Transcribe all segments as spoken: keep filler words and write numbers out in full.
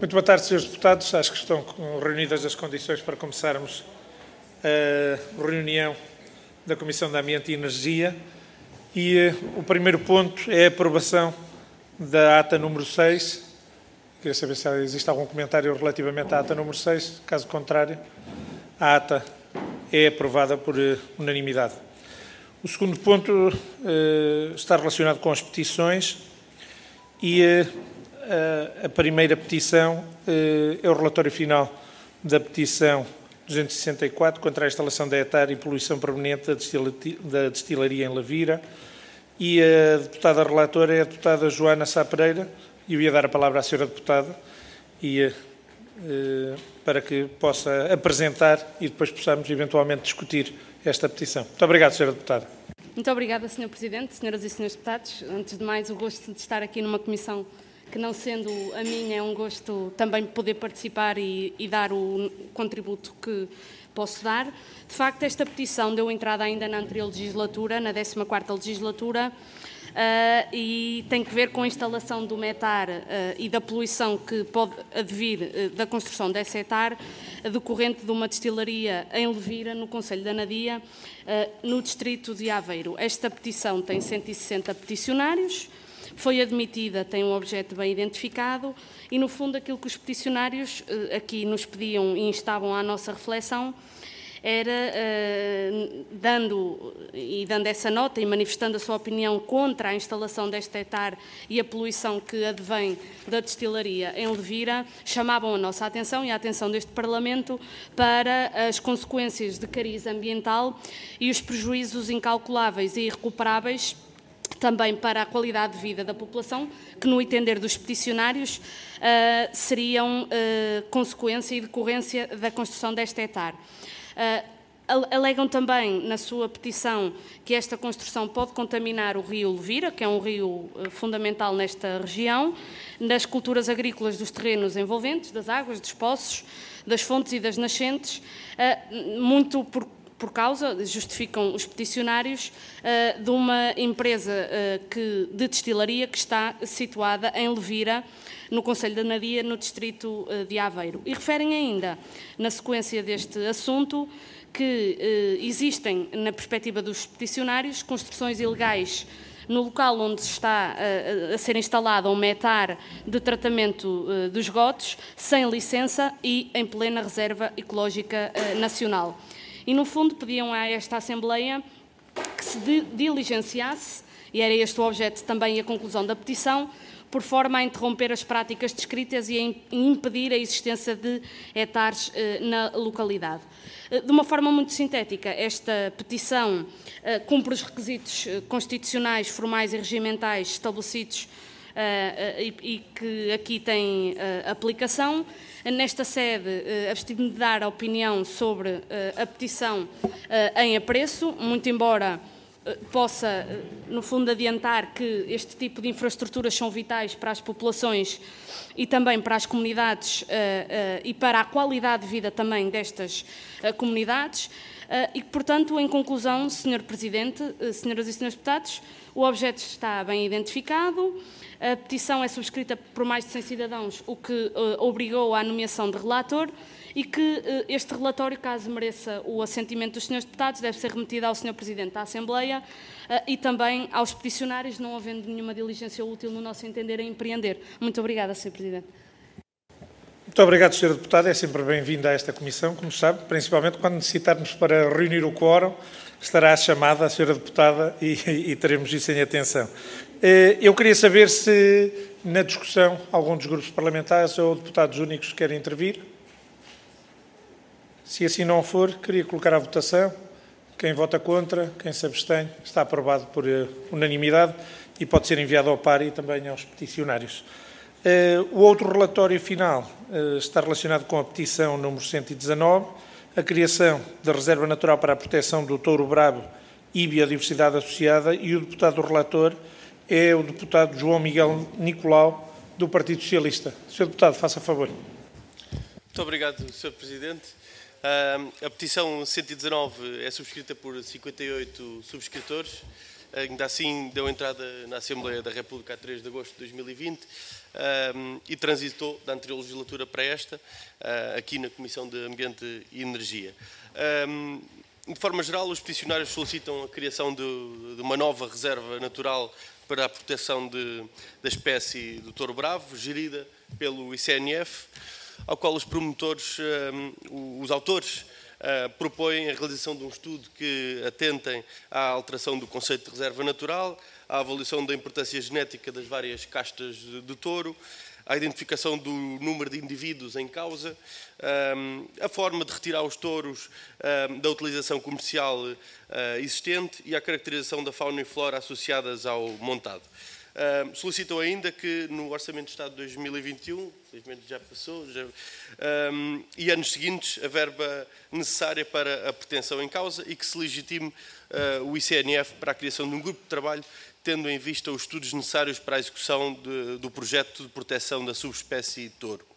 Muito boa tarde, senhores deputados. Acho que estão reunidas as condições para começarmos a reunião da Comissão de Ambiente e Energia. E uh, o primeiro ponto é a aprovação da ata número seis. Queria saber se existe algum comentário relativamente à ata número seis. Caso contrário, a ata é aprovada por uh, unanimidade. O segundo ponto uh, está relacionado com as petições e uh, a primeira petição uh, é o relatório final da petição duzentos e sessenta e quatro contra a instalação da ETAR e poluição proveniente da, destila da destilaria em Lavira, e a deputada relatora é a deputada Joana Sá Pereira, e eu ia dar a palavra à senhora deputada e, uh, para que possa apresentar e depois possamos eventualmente discutir esta petição. Muito obrigado, senhora deputada. Muito obrigada, senhor Presidente, senhoras e senhores deputados. Antes de mais, o gosto de estar aqui numa comissão que, não sendo a minha, é um gosto também poder participar e, e dar o contributo que posso dar. De facto, esta petição deu entrada ainda na anterior legislatura, na décima quarta legislatura, uh, e tem que ver com a instalação do METAR uh, e da poluição que pode advir uh, da construção dessa ETAR, uh, decorrente de uma destilaria em Levira, no concelho de Anadia, uh, no distrito de Aveiro. Esta petição tem cento e sessenta peticionários, foi admitida, tem um objeto bem identificado e, no fundo, aquilo que os peticionários uh, aqui nos pediam e instavam à nossa reflexão era, uh, dando, e dando essa nota e manifestando a sua opinião contra a instalação desta ETAR e a poluição que advém da destilaria em Levira, chamavam a nossa atenção e a atenção deste Parlamento para as consequências de cariz ambiental e os prejuízos incalculáveis e irrecuperáveis também para a qualidade de vida da população, que, no entender dos peticionários, uh, seriam uh, consequência e decorrência da construção desta ETAR. Uh, alegam também, na sua petição, que esta construção pode contaminar o rio Levira, que é um rio uh, fundamental nesta região, das culturas agrícolas dos terrenos envolventes, das águas, dos poços, das fontes e das nascentes, uh, muito por por causa, justificam os peticionários, uh, de uma empresa uh, que, de destilaria que está situada em Levira, no concelho de Anadia, no distrito uh, de Aveiro. E referem ainda, na sequência deste assunto, que uh, existem, na perspectiva dos peticionários, construções ilegais no local onde está uh, a ser instalado um METAR de tratamento uh, dos esgotos, sem licença e em plena reserva ecológica uh, nacional. E, no fundo, pediam a esta Assembleia que se diligenciasse, e era este o objeto também e a conclusão da petição, por forma a interromper as práticas descritas e a impedir a existência de ETARs eh, na localidade. De uma forma muito sintética, esta petição eh, cumpre os requisitos eh, constitucionais, formais e regimentais estabelecidos Uh, uh, e, e que aqui tem uh, aplicação. Nesta sede, uh, abstive-me de dar a opinião sobre uh, a petição uh, em apreço, muito embora uh, possa, uh, no fundo, adiantar que este tipo de infraestruturas são vitais para as populações e também para as comunidades uh, uh, e para a qualidade de vida também destas uh, comunidades. Uh, e que, portanto, em conclusão, senhor Presidente, uh, senhoras e senhores deputados, o objeto está bem identificado. A petição é subscrita por mais de cem cidadãos, o que uh, obrigou à nomeação de relator, e que uh, este relatório, caso mereça o assentimento dos senhores deputados, deve ser remetido ao senhor Presidente da Assembleia uh, e também aos peticionários, não havendo nenhuma diligência útil, no nosso entender, a empreender. Muito obrigada, senhor Presidente. Muito obrigado, senhora deputada. É sempre bem-vinda a esta comissão, como sabe, principalmente quando necessitarmos para reunir o quórum, estará chamada a senhora deputada e, e teremos isso em atenção. Eu queria saber se, na discussão, algum dos grupos parlamentares ou deputados únicos querem intervir. Se assim não for, queria colocar à votação. Quem vota contra, quem se abstém, está aprovado por unanimidade e pode ser enviado ao par e também aos peticionários. O outro relatório final está relacionado com a petição número cento e dezanove, a criação da Reserva Natural para a Proteção do Touro Bravo e Biodiversidade Associada, e o deputado relator é o deputado João Miguel Nicolau, do Partido Socialista. senhor Deputado, faça favor. Muito obrigado, senhor Presidente. Uh, a petição cento e dezanove é subscrita por cinquenta e oito subscritores ainda assim deu entrada na Assembleia da República a três de agosto de dois mil e vinte um, e transitou da anterior legislatura para esta, uh, aqui na Comissão de Ambiente e Energia. Um, de forma geral, os peticionários solicitam a criação de, de uma nova reserva natural para a proteção de, da espécie do touro bravo, gerida pelo I C N F, ao qual os promotores, um, os autores, Uh, propõem a realização de um estudo que atentem à alteração do conceito de reserva natural, à avaliação da importância genética das várias castas de, de touro, à identificação do número de indivíduos em causa, um, a forma de retirar os touros um, da utilização comercial uh, existente e à caracterização da fauna e flora associadas ao montado. Uh, solicitam ainda que no Orçamento de Estado de dois mil e vinte e um, infelizmente já passou, já, um, e anos seguintes, a verba necessária para a pretensão em causa e que se legitime uh, o I C N F para a criação de um grupo de trabalho, tendo em vista os estudos necessários para a execução de, do projeto de proteção da subespécie touro.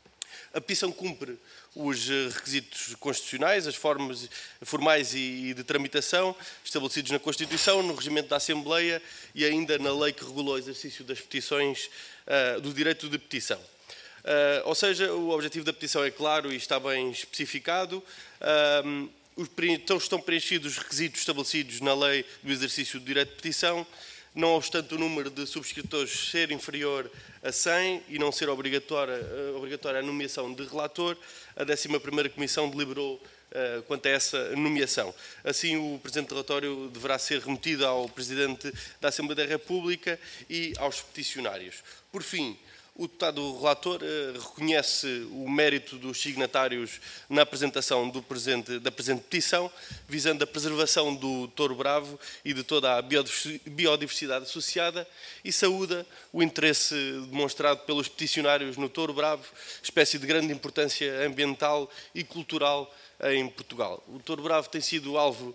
A petição cumpre os requisitos constitucionais, as formas formais e de tramitação estabelecidos na Constituição, no regimento da Assembleia e ainda na lei que regula o exercício das petições, uh, do direito de petição. Uh, ou seja, o objetivo da petição é claro e está bem especificado. Uh, os, então estão preenchidos os requisitos estabelecidos na lei do exercício do direito de petição, não obstante o número de subscritores ser inferior a cem e não ser obrigatória, obrigatória a nomeação de relator, a décima primeira Comissão deliberou uh, quanto a essa nomeação. Assim, o presente relatório deverá ser remetido ao Presidente da Assembleia da República e aos peticionários. Por fim, o deputado relator uh, reconhece o mérito dos signatários na apresentação do presente, da presente petição, visando a preservação do touro bravo e de toda a biodiversidade associada, e saúda o interesse demonstrado pelos peticionários no touro bravo, espécie de grande importância ambiental e cultural em Portugal. O touro bravo tem sido alvo,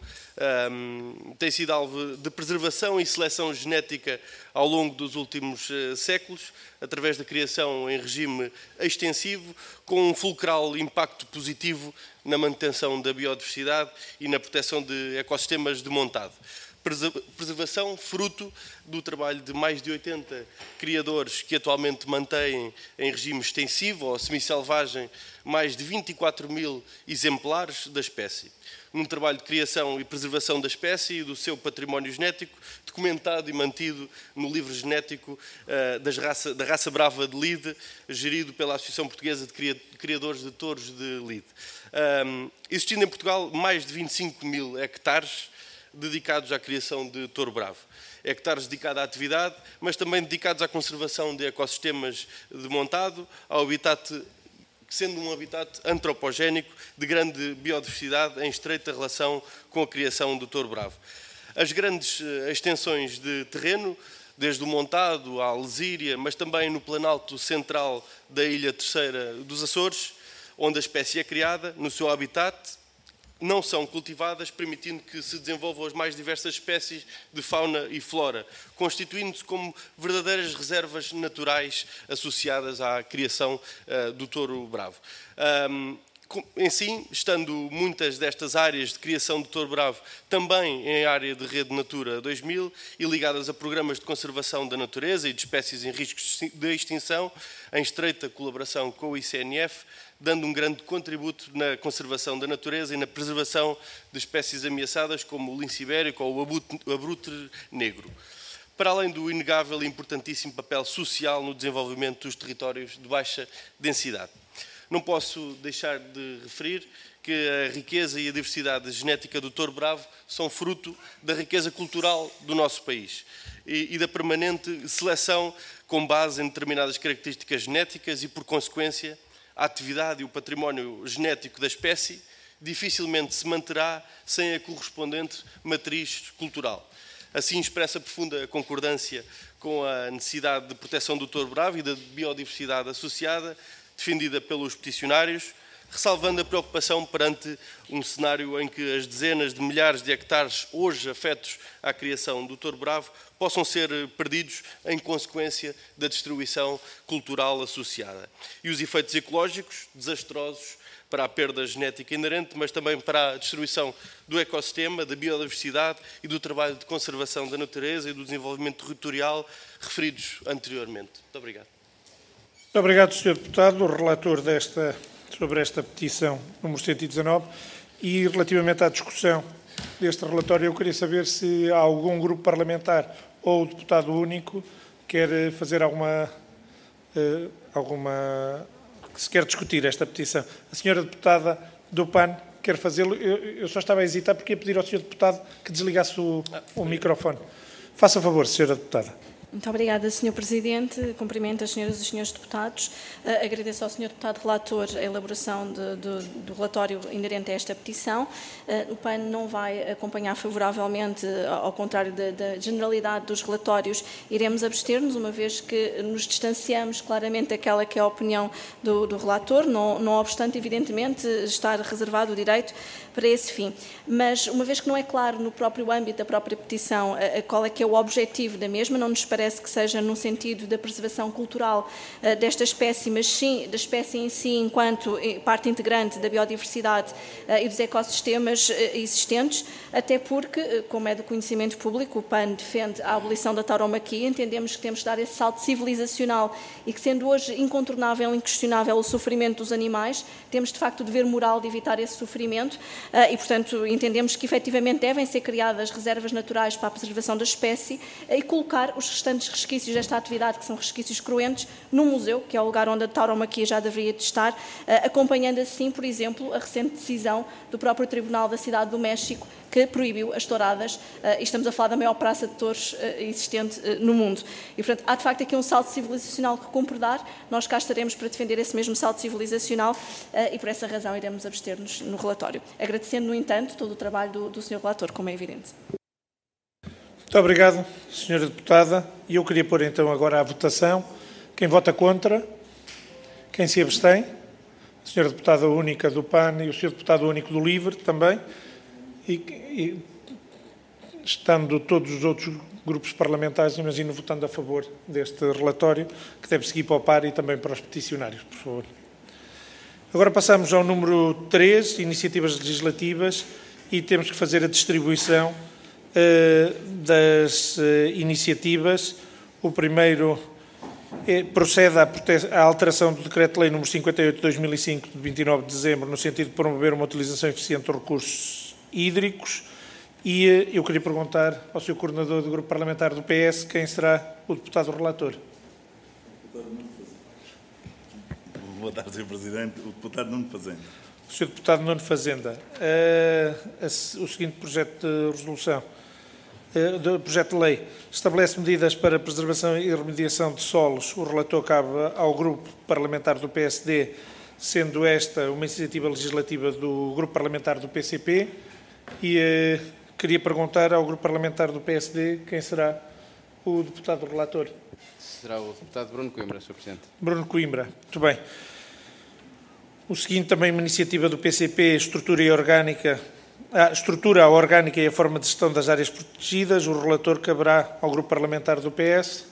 um, tem sido alvo de preservação e seleção genética ao longo dos últimos uh, séculos, através da criação em regime extensivo, com um fulcral impacto positivo na manutenção da biodiversidade e na proteção de ecossistemas de montado. Preservação fruto do trabalho de mais de oitenta criadores que atualmente mantêm em regime extensivo ou semi-selvagem mais de vinte e quatro mil exemplares da espécie. Num trabalho de criação e preservação da espécie e do seu património genético, documentado e mantido no livro genético uh, das raça, da raça brava de Lide, gerido pela Associação Portuguesa de Criadores de Touros de Lide. Um, existindo em Portugal mais de vinte e cinco mil hectares dedicados à criação de touro bravo. Hectares dedicados à atividade, mas também dedicados à conservação de ecossistemas de montado, ao habitat, sendo um habitat antropogénico de grande biodiversidade em estreita relação com a criação do touro bravo. As grandes extensões de terreno, desde o montado à Alzíria, mas também no planalto central da Ilha Terceira dos Açores, onde a espécie é criada, no seu habitat, não são cultivadas, permitindo que se desenvolvam as mais diversas espécies de fauna e flora, constituindo-se como verdadeiras reservas naturais associadas à criação uh, do touro bravo. Um, em si, estando muitas destas áreas de criação de touro bravo também em área de Rede Natura dois mil e ligadas a programas de conservação da natureza e de espécies em risco de extinção, em estreita colaboração com o I C N F, dando um grande contributo na conservação da natureza e na preservação de espécies ameaçadas como o lince ibérico ou o abutre negro, para além do inegável e importantíssimo papel social no desenvolvimento dos territórios de baixa densidade. Não posso deixar de referir que a riqueza e a diversidade genética do touro bravo são fruto da riqueza cultural do nosso país e, e da permanente seleção com base em determinadas características genéticas e, por consequência, a atividade e o património genético da espécie dificilmente se manterá sem a correspondente matriz cultural. Assim, expressa profunda concordância com a necessidade de proteção do touro bravo e da biodiversidade associada, defendida pelos peticionários, ressalvando a preocupação perante um cenário em que as dezenas de milhares de hectares hoje afetos à criação do touro bravo possam ser perdidos em consequência da destruição cultural associada. E os efeitos ecológicos desastrosos para a perda genética inerente, mas também para a destruição do ecossistema, da biodiversidade e do trabalho de conservação da natureza e do desenvolvimento territorial referidos anteriormente. Muito obrigado. Muito obrigado, senhor Deputado, o relator desta, sobre esta petição número cento e dezanove. E relativamente à discussão deste relatório, eu queria saber se há algum grupo parlamentar ou deputado único que quer fazer alguma, uh, alguma, que se quer discutir esta petição. A senhora deputada do P A N quer fazê-lo. Eu, eu só estava a hesitar porque ia pedir ao senhor deputado que desligasse o, o microfone. Faça favor, senhora deputada. Muito obrigada, senhor Presidente. Cumprimento as senhoras e os senhores deputados. Uh, agradeço ao senhor deputado relator a elaboração de, de, do relatório inerente a esta petição. Uh, o P A N não vai acompanhar favoravelmente, ao contrário da, da generalidade dos relatórios, iremos abster-nos, uma vez que nos distanciamos claramente daquela que é a opinião do, do relator, não, não obstante, evidentemente, estar reservado o direito para esse fim. Mas, uma vez que não é claro no próprio âmbito da própria petição a, a qual é que é o objetivo da mesma, não nos parece que seja no sentido da preservação cultural uh, desta espécie, mas sim da espécie em si enquanto parte integrante da biodiversidade uh, e dos ecossistemas uh, existentes, até porque, uh, como é do conhecimento público, o P A N defende a abolição da tauromaquia, entendemos que temos de dar esse salto civilizacional e que, sendo hoje incontornável e inquestionável o sofrimento dos animais, temos de facto o dever moral de evitar esse sofrimento uh, e, portanto, entendemos que efetivamente devem ser criadas reservas naturais para a preservação da espécie uh, e colocar os restantes resquícios desta atividade, que são resquícios cruentos, num museu, que é o lugar onde a tauromaquia já deveria de estar, acompanhando assim, por exemplo, a recente decisão do próprio Tribunal da Cidade do México, que proibiu as touradas, e estamos a falar da maior praça de touros existente no mundo. E, portanto, há de facto aqui um salto civilizacional que cumpre dar, nós cá estaremos para defender esse mesmo salto civilizacional e, por essa razão, iremos abster-nos no relatório. Agradecendo, no entanto, todo o trabalho do, do senhor relator, como é evidente. Muito obrigado, senhora deputada. E eu queria pôr então agora à votação. Quem vota contra? Quem se abstém? A senhora deputada única do P A N e o senhor deputado único do LIVRE também. E, e estando todos os outros grupos parlamentares, imagino, votando a favor deste relatório, que deve seguir para o P A R e também para os peticionários, por favor. Agora passamos ao número três, iniciativas legislativas, e temos que fazer a distribuição das iniciativas. O primeiro é, procede à, à alteração do Decreto-Lei número cinquenta e oito de dois mil e cinco, de vinte e nove de dezembro, no sentido de promover uma utilização eficiente dos recursos hídricos. E eu queria perguntar ao senhor coordenador do Grupo Parlamentar do P S quem será o deputado relator. Boa tarde, senhor Presidente. O deputado Nuno Fazenda. O senhor deputado Nuno Fazenda. Uh, o seguinte projeto de resolução. Do projeto de lei estabelece medidas para preservação e remediação de solos. O relator cabe ao Grupo Parlamentar do P S D, sendo esta uma iniciativa legislativa do Grupo Parlamentar do P C P. E eh, queria perguntar ao Grupo Parlamentar do P S D quem será o deputado relator. Será o deputado Bruno Coimbra, senhor Presidente. Bruno Coimbra, muito bem. O seguinte também uma iniciativa do P C P, estrutura e orgânica. A estrutura, a orgânica e a forma de gestão das áreas protegidas. O relator caberá ao Grupo Parlamentar do P S.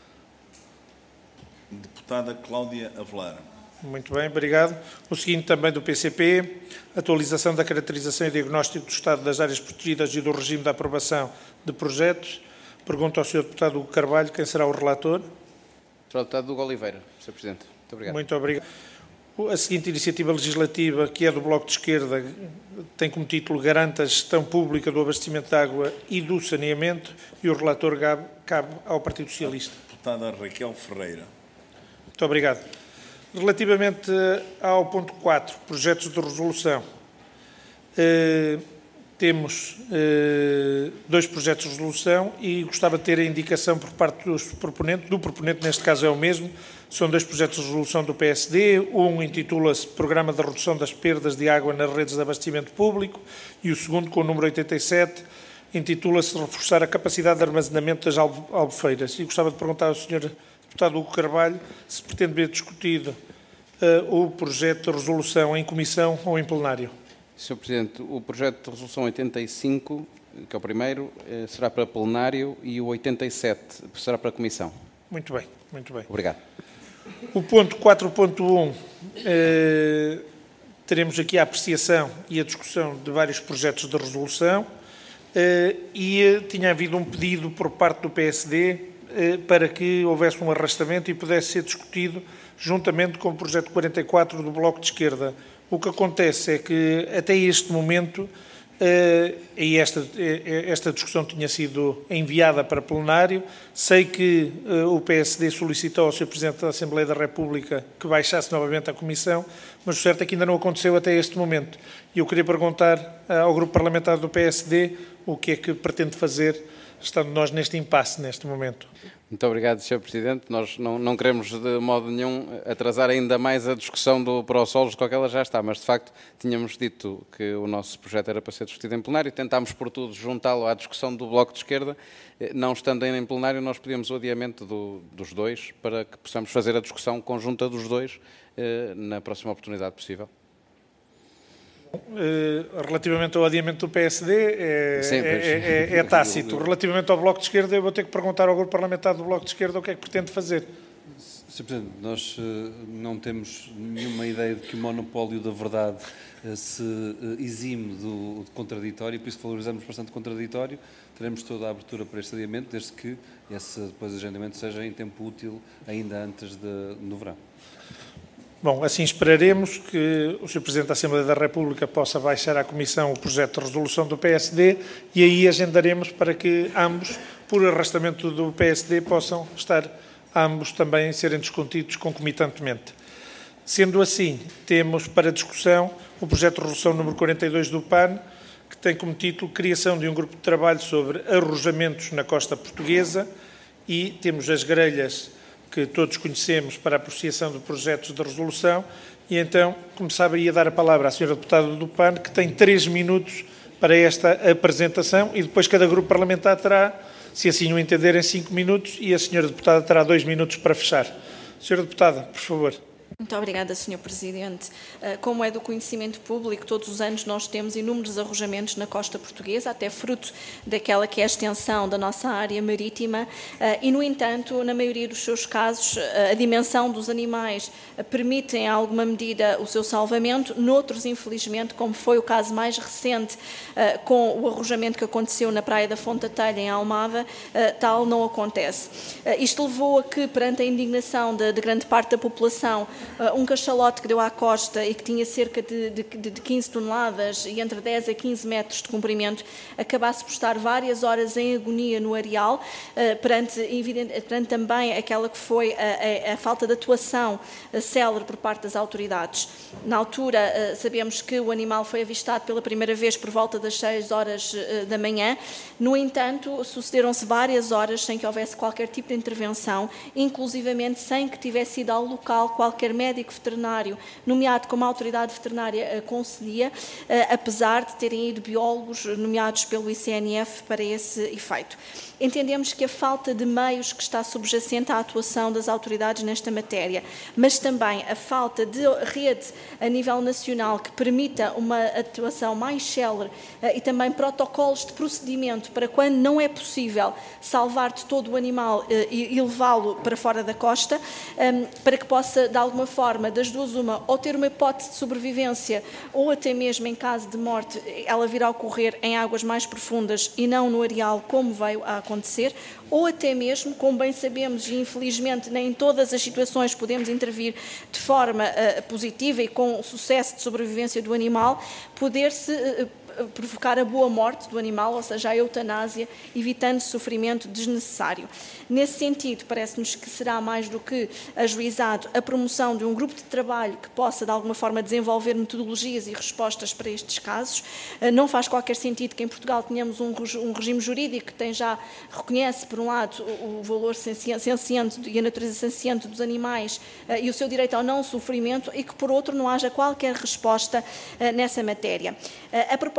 Deputada Cláudia Avelar. Muito bem, obrigado. O seguinte também do P C P, atualização da caracterização e diagnóstico do estado das áreas protegidas e do regime de aprovação de projetos. Pergunto ao senhor deputado Hugo Carvalho quem será o relator. Será o deputado Hugo Oliveira, senhor Presidente. Muito obrigado. Muito obrigado. A seguinte iniciativa legislativa, que é do Bloco de Esquerda, tem como título Garanta a gestão pública do abastecimento de água e do saneamento, e o relator cabe ao Partido Socialista. Deputada Raquel Ferreira. Muito obrigado. Relativamente ao ponto quatro, projetos de resolução, eh, temos eh, dois projetos de resolução e gostava de ter a indicação por parte dos proponentes, do proponente, neste caso é o mesmo. São dois projetos de resolução do P S D. Um intitula-se Programa de Redução das Perdas de Água nas Redes de Abastecimento Público e o segundo, com o número oitenta e sete, intitula-se Reforçar a Capacidade de Armazenamento das Albufeiras. E gostava de perguntar ao senhor deputado Hugo Carvalho se pretende ver discutido uh, o projeto de resolução em comissão ou em plenário. senhor Presidente, o projeto de resolução oitenta e cinco, que é o primeiro, será para plenário e o oitenta e sete será para comissão. Muito bem, muito bem. Obrigado. O ponto quatro ponto um eh, teremos aqui a apreciação e a discussão de vários projetos de resolução e tinha havido um pedido por parte do P S D para que houvesse um arrastamento e pudesse ser discutido juntamente com o projeto quarenta e quatro do Bloco de Esquerda. O que acontece é que, até este momento, e esta, esta discussão tinha sido enviada para plenário, sei que o P S D solicitou ao senhor Presidente da Assembleia da República que baixasse novamente a Comissão, mas o certo é que ainda não aconteceu até este momento. E eu queria perguntar ao Grupo Parlamentar do P S D o que é que pretende fazer, estando nós neste impasse, neste momento. Muito obrigado, senhor Presidente. Nós não, não queremos de modo nenhum atrasar ainda mais a discussão do Prosolos, com que ela já está, mas de facto tínhamos dito que o nosso projeto era para ser discutido em plenário, tentámos por tudo juntá-lo à discussão do Bloco de Esquerda. Não estando ainda em plenário, nós pedimos o adiamento do, dos dois para que possamos fazer a discussão conjunta dos dois eh, na próxima oportunidade possível. Relativamente ao adiamento do P S D, é, Sim, é, é, é tácito. Relativamente ao Bloco de Esquerda, eu vou ter que perguntar ao Grupo Parlamentar do Bloco de Esquerda o que é que pretende fazer. senhor Presidente, nós uh, não temos nenhuma ideia de que o monopólio da verdade uh, se uh, exime do, do contraditório, e por isso valorizamos bastante o contraditório. Teremos toda a abertura para este adiamento, desde que esse depois agendamento seja em tempo útil, ainda antes de, do verão. Bom, assim esperaremos que o senhor Presidente da Assembleia da República possa baixar à Comissão o projeto de resolução do P S D e aí agendaremos para que ambos, por arrastamento do P S D, possam estar ambos também serem discutidos concomitantemente. Sendo assim, temos para discussão o projeto de resolução número quarenta e dois do P A N, que tem como título Criação de um grupo de trabalho sobre arrojamentos na costa portuguesa, e temos as grelhas que todos conhecemos para a apreciação de projetos de resolução, e então começava a dar a palavra à senhora deputada do P A N, que tem três minutos para esta apresentação, e depois cada grupo parlamentar terá, se assim o entenderem, cinco minutos, e a senhora deputada terá dois minutos para fechar. Senhora deputada, por favor. Muito obrigada, senhor Presidente. Como é do conhecimento público, todos os anos nós temos inúmeros arrojamentos na costa portuguesa, até fruto daquela que é a extensão da nossa área marítima, e, no entanto, na maioria dos seus casos, a dimensão dos animais permite, em alguma medida, o seu salvamento. Noutros, infelizmente, como foi o caso mais recente, com o arrojamento que aconteceu na Praia da Fonte da Telha, em Almada, tal não acontece. Isto levou a que, perante a indignação de, de grande parte da população, um cachalote que deu à costa e que tinha cerca de, de, de quinze toneladas e entre dez a quinze metros de comprimento, acabasse por estar várias horas em agonia no areal, perante, evidente, perante também aquela que foi a, a, a falta de atuação célere por parte das autoridades. Na altura, sabemos que o animal foi avistado pela primeira vez por volta das seis horas da manhã. No entanto, sucederam-se várias horas sem que houvesse qualquer tipo de intervenção, inclusivamente sem que tivesse ido ao local qualquer médico veterinário, nomeado como a autoridade veterinária concedia, apesar de terem ido biólogos nomeados pelo I C N F para esse efeito. Entendemos que a falta de meios que está subjacente à atuação das autoridades nesta matéria, mas também a falta de rede a nível nacional que permita uma atuação mais célere e também protocolos de procedimento para quando não é possível salvar de todo o animal e levá-lo para fora da costa, para que possa, de alguma forma, das duas uma, ou ter uma hipótese de sobrevivência, ou até mesmo em caso de morte, ela vir a ocorrer em águas mais profundas e não no areal, como veio a acontecer, ou até mesmo, como bem sabemos, e infelizmente nem em todas as situações podemos intervir de forma uh, positiva e com sucesso de sobrevivência do animal, poder-se uh, provocar a boa morte do animal, ou seja, a eutanásia, evitando sofrimento desnecessário. Nesse sentido, parece-nos que será mais do que ajuizado a promoção de um grupo de trabalho que possa, de alguma forma, desenvolver metodologias e respostas para estes casos. Não faz qualquer sentido que em Portugal tenhamos um regime jurídico que tem já, reconhece, por um lado, o valor senciente e a natureza senciente dos animais e o seu direito ao não sofrimento, e que, por outro, não haja qualquer resposta nessa matéria. A proposta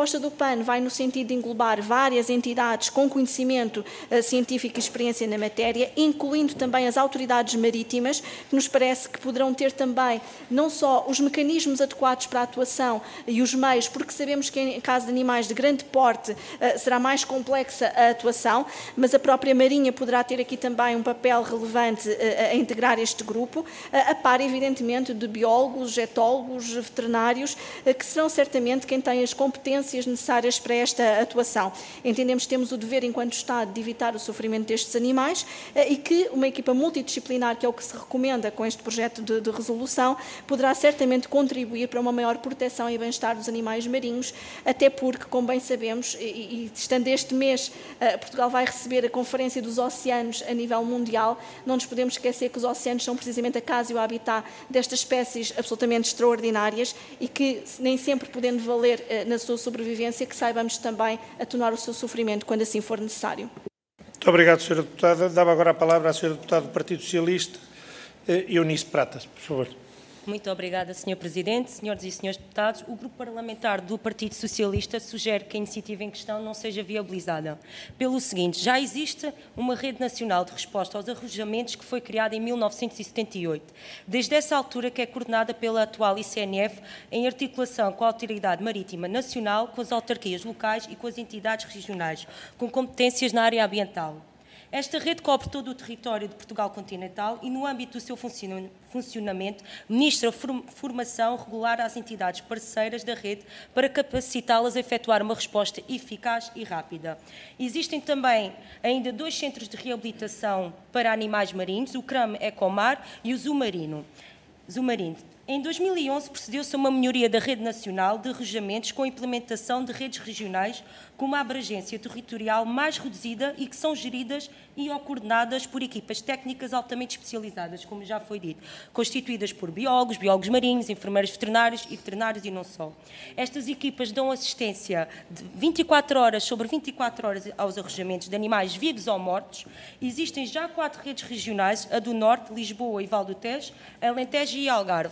proposta do P A N vai no sentido de englobar várias entidades com conhecimento uh, científico e experiência na matéria, incluindo também as autoridades marítimas, que nos parece que poderão ter também não só os mecanismos adequados para a atuação e os meios, porque sabemos que em caso de animais de grande porte uh, será mais complexa a atuação, mas a própria Marinha poderá ter aqui também um papel relevante uh, a integrar este grupo, uh, a par, evidentemente, de biólogos, etólogos, veterinários, uh, que serão certamente quem tem as competências necessárias para esta atuação. Entendemos que temos o dever, enquanto Estado, de evitar o sofrimento destes animais uh, e que uma equipa multidisciplinar, que é o que se recomenda com este projeto de, de resolução, poderá certamente contribuir para uma maior proteção e bem-estar dos animais marinhos, até porque, como bem sabemos, e, e estando este mês, uh, Portugal vai receber a Conferência dos Oceanos a nível mundial, não nos podemos esquecer que os oceanos são precisamente a casa e o habitat destas espécies absolutamente extraordinárias e que, nem sempre podendo valer uh, na sua sobrevivência, que saibamos também atenuar o seu sofrimento quando assim for necessário. Muito obrigado, senhora Deputada. Dava agora a palavra à senhora Deputada do Partido Socialista, Eunice Pratas, por favor. Muito obrigada, senhor Presidente. Senhoras e senhores deputados, o Grupo Parlamentar do Partido Socialista sugere que a iniciativa em questão não seja viabilizada. Pelo seguinte, já existe uma rede nacional de resposta aos arrojamentos que foi criada em mil novecentos e setenta e oito. Desde essa altura que é coordenada pela atual I C N F em articulação com a Autoridade Marítima Nacional, com as autarquias locais e com as entidades regionais, com competências na área ambiental. Esta rede cobre todo o território de Portugal continental e, no âmbito do seu funcionamento, ministra formação regular às entidades parceiras da rede para capacitá-las a efetuar uma resposta eficaz e rápida. Existem também ainda dois centros de reabilitação para animais marinhos, o CRAM Ecomar e o Zumarino. Zumarino. Em dois mil e onze, procedeu-se a uma melhoria da rede nacional de arrojamentos com a implementação de redes regionais com uma abrangência territorial mais reduzida e que são geridas e ou coordenadas por equipas técnicas altamente especializadas, como já foi dito, constituídas por biólogos, biólogos marinhos, enfermeiros veterinários e veterinários e não só. Estas equipas dão assistência de vinte e quatro horas sobre vinte e quatro horas aos arrojamentos de animais vivos ou mortos. Existem já quatro redes regionais, a do Norte, Lisboa e Val do Tejo, Alentejo e Algarve.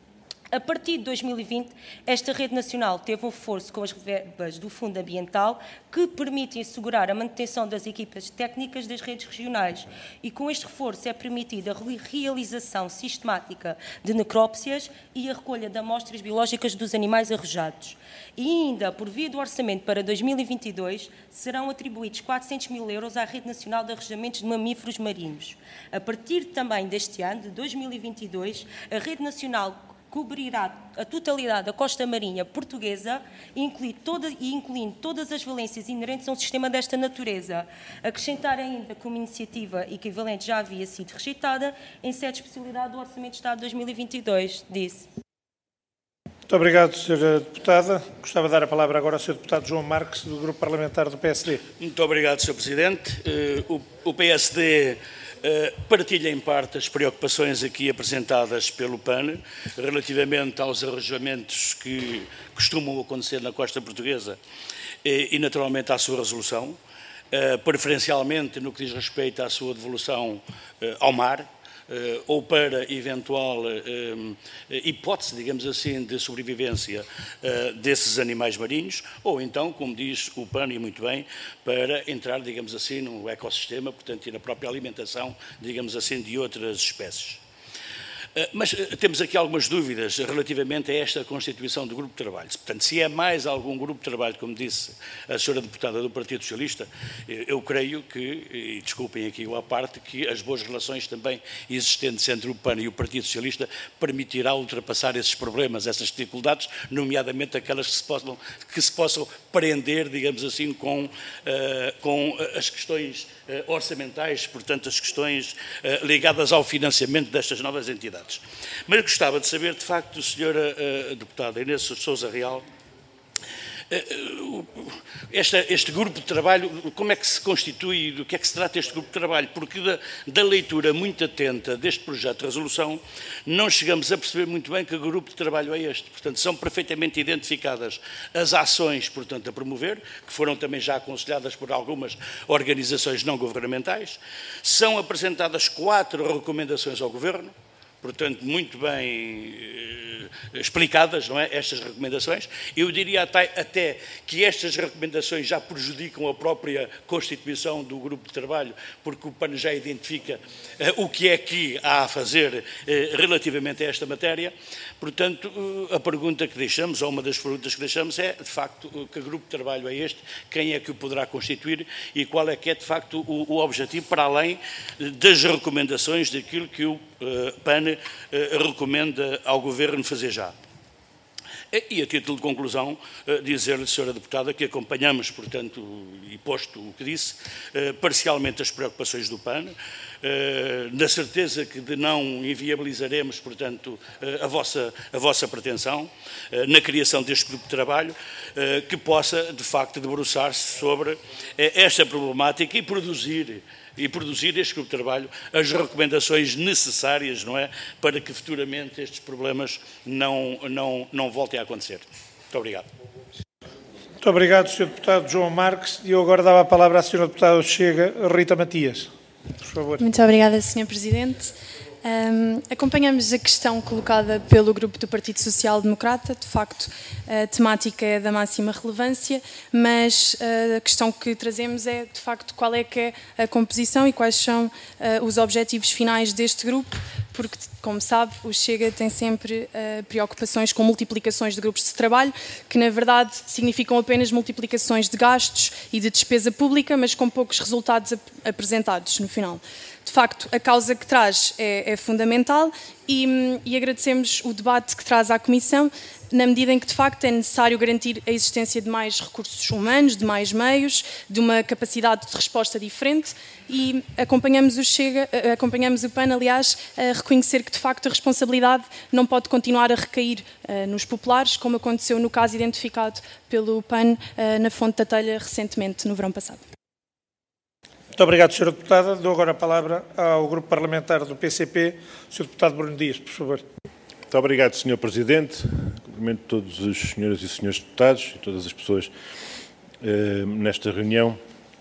A partir de dois mil e vinte, esta rede nacional teve um reforço com as verbas do Fundo Ambiental que permitem assegurar a manutenção das equipas técnicas das redes regionais e com este reforço é permitida a realização sistemática de necrópsias e a recolha de amostras biológicas dos animais arrojados. E ainda, por via do orçamento para dois mil e vinte e dois, serão atribuídos quatrocentos mil euros à Rede Nacional de Arrojamentos de Mamíferos Marinhos. A partir também deste ano, de dois mil e vinte e dois, a Rede Nacional cobrirá a totalidade da costa marinha portuguesa inclui toda, e incluindo todas as valências inerentes a um sistema desta natureza. Acrescentar ainda que uma iniciativa equivalente já havia sido rejeitada em sede de especialidade do Orçamento de Estado de dois mil e vinte e dois. Disse. Muito obrigado, senhora Deputada. Gostava de dar a palavra agora ao senhor Deputado João Marques, do Grupo Parlamentar do P S D. Muito obrigado, senhor Presidente. O P S D partilha em parte as preocupações aqui apresentadas pelo P A N relativamente aos arrojamentos que costumam acontecer na costa portuguesa e, naturalmente, à sua resolução, preferencialmente no que diz respeito à sua devolução ao mar, Uh, ou para eventual uh, hipótese, digamos assim, de sobrevivência uh, desses animais marinhos, ou então, como diz o P A N, e muito bem, para entrar, digamos assim, no ecossistema, portanto, e na própria alimentação, digamos assim, de outras espécies. Mas temos aqui algumas dúvidas relativamente a esta constituição do grupo de trabalho. Portanto, se é mais algum grupo de trabalho, como disse a senhora deputada do Partido Socialista, eu creio que, e desculpem aqui o à parte, que as boas relações também existentes entre o P A N e o Partido Socialista permitirá ultrapassar esses problemas, essas dificuldades, nomeadamente aquelas que se possam, que se possam prender, digamos assim, com, uh, com as questões uh, orçamentais, portanto, as questões uh, ligadas ao financiamento destas novas entidades. Mas gostava de saber, de facto, senhora uh, Deputada Inês Sousa Real, uh, esta, este grupo de trabalho, como é que se constitui e do que é que se trata este grupo de trabalho? Porque da, da leitura muito atenta deste projeto de resolução, não chegamos a perceber muito bem que grupo de trabalho é este. Portanto, são perfeitamente identificadas as ações, portanto, a promover, que foram também já aconselhadas por algumas organizações não governamentais, são apresentadas quatro recomendações ao Governo, portanto, muito bem eh, explicadas, não é, estas recomendações. Eu diria até, até que estas recomendações já prejudicam a própria constituição do grupo de trabalho, porque o P A N já identifica eh, o que é que há a fazer eh, relativamente a esta matéria. Portanto, eh, a pergunta que deixamos, ou uma das perguntas que deixamos é, de facto, que grupo de trabalho é este, quem é que o poderá constituir e qual é que é, de facto, o, o objetivo, para além das recomendações daquilo que o uh, P A N uh, recomenda ao Governo fazer já. E, a título de conclusão, uh, dizer-lhe, senhora Deputada, que acompanhamos, portanto, e posto o que disse, uh, parcialmente as preocupações do P A N, uh, na certeza que de não inviabilizaremos, portanto, uh, a, vossa, a vossa pretensão uh, na criação deste grupo de trabalho, uh, que possa, de facto, debruçar-se sobre uh, esta problemática e produzir e produzir este grupo de trabalho as recomendações necessárias, não é, para que futuramente estes problemas não, não, não voltem a acontecer. Muito obrigado. Muito obrigado, senhor Deputado João Marques. E eu agora dava a palavra à senhora Deputada Chega, Rita Matias. Por favor. Muito obrigada, senhor Presidente. Um, acompanhamos a questão colocada pelo Grupo do Partido Social Democrata. De facto, a temática é da máxima relevância, mas uh, a questão que trazemos é, de facto, qual é que é a composição e quais são uh, os objetivos finais deste grupo, porque, como sabe, o Chega tem sempre uh, preocupações com multiplicações de grupos de trabalho, que, na verdade, significam apenas multiplicações de gastos e de despesa pública, mas com poucos resultados ap apresentados no final. De facto, a causa que traz é, é fundamental e, e agradecemos o debate que traz à Comissão, na medida em que, de facto, é necessário garantir a existência de mais recursos humanos, de mais meios, de uma capacidade de resposta diferente e acompanhamos o Chega, acompanhamos o P A N, aliás, a reconhecer que, de facto, a responsabilidade não pode continuar a recair uh, nos populares, como aconteceu no caso identificado pelo P A N uh, na Fonte da Telha recentemente, no verão passado. Muito obrigado, senhora Deputada. Dou agora a palavra ao Grupo Parlamentar do P C P, senhor Deputado Bruno Dias, por favor. Muito obrigado, senhor Presidente. Cumprimento todos os senhoras e senhores deputados e todas as pessoas eh, nesta reunião.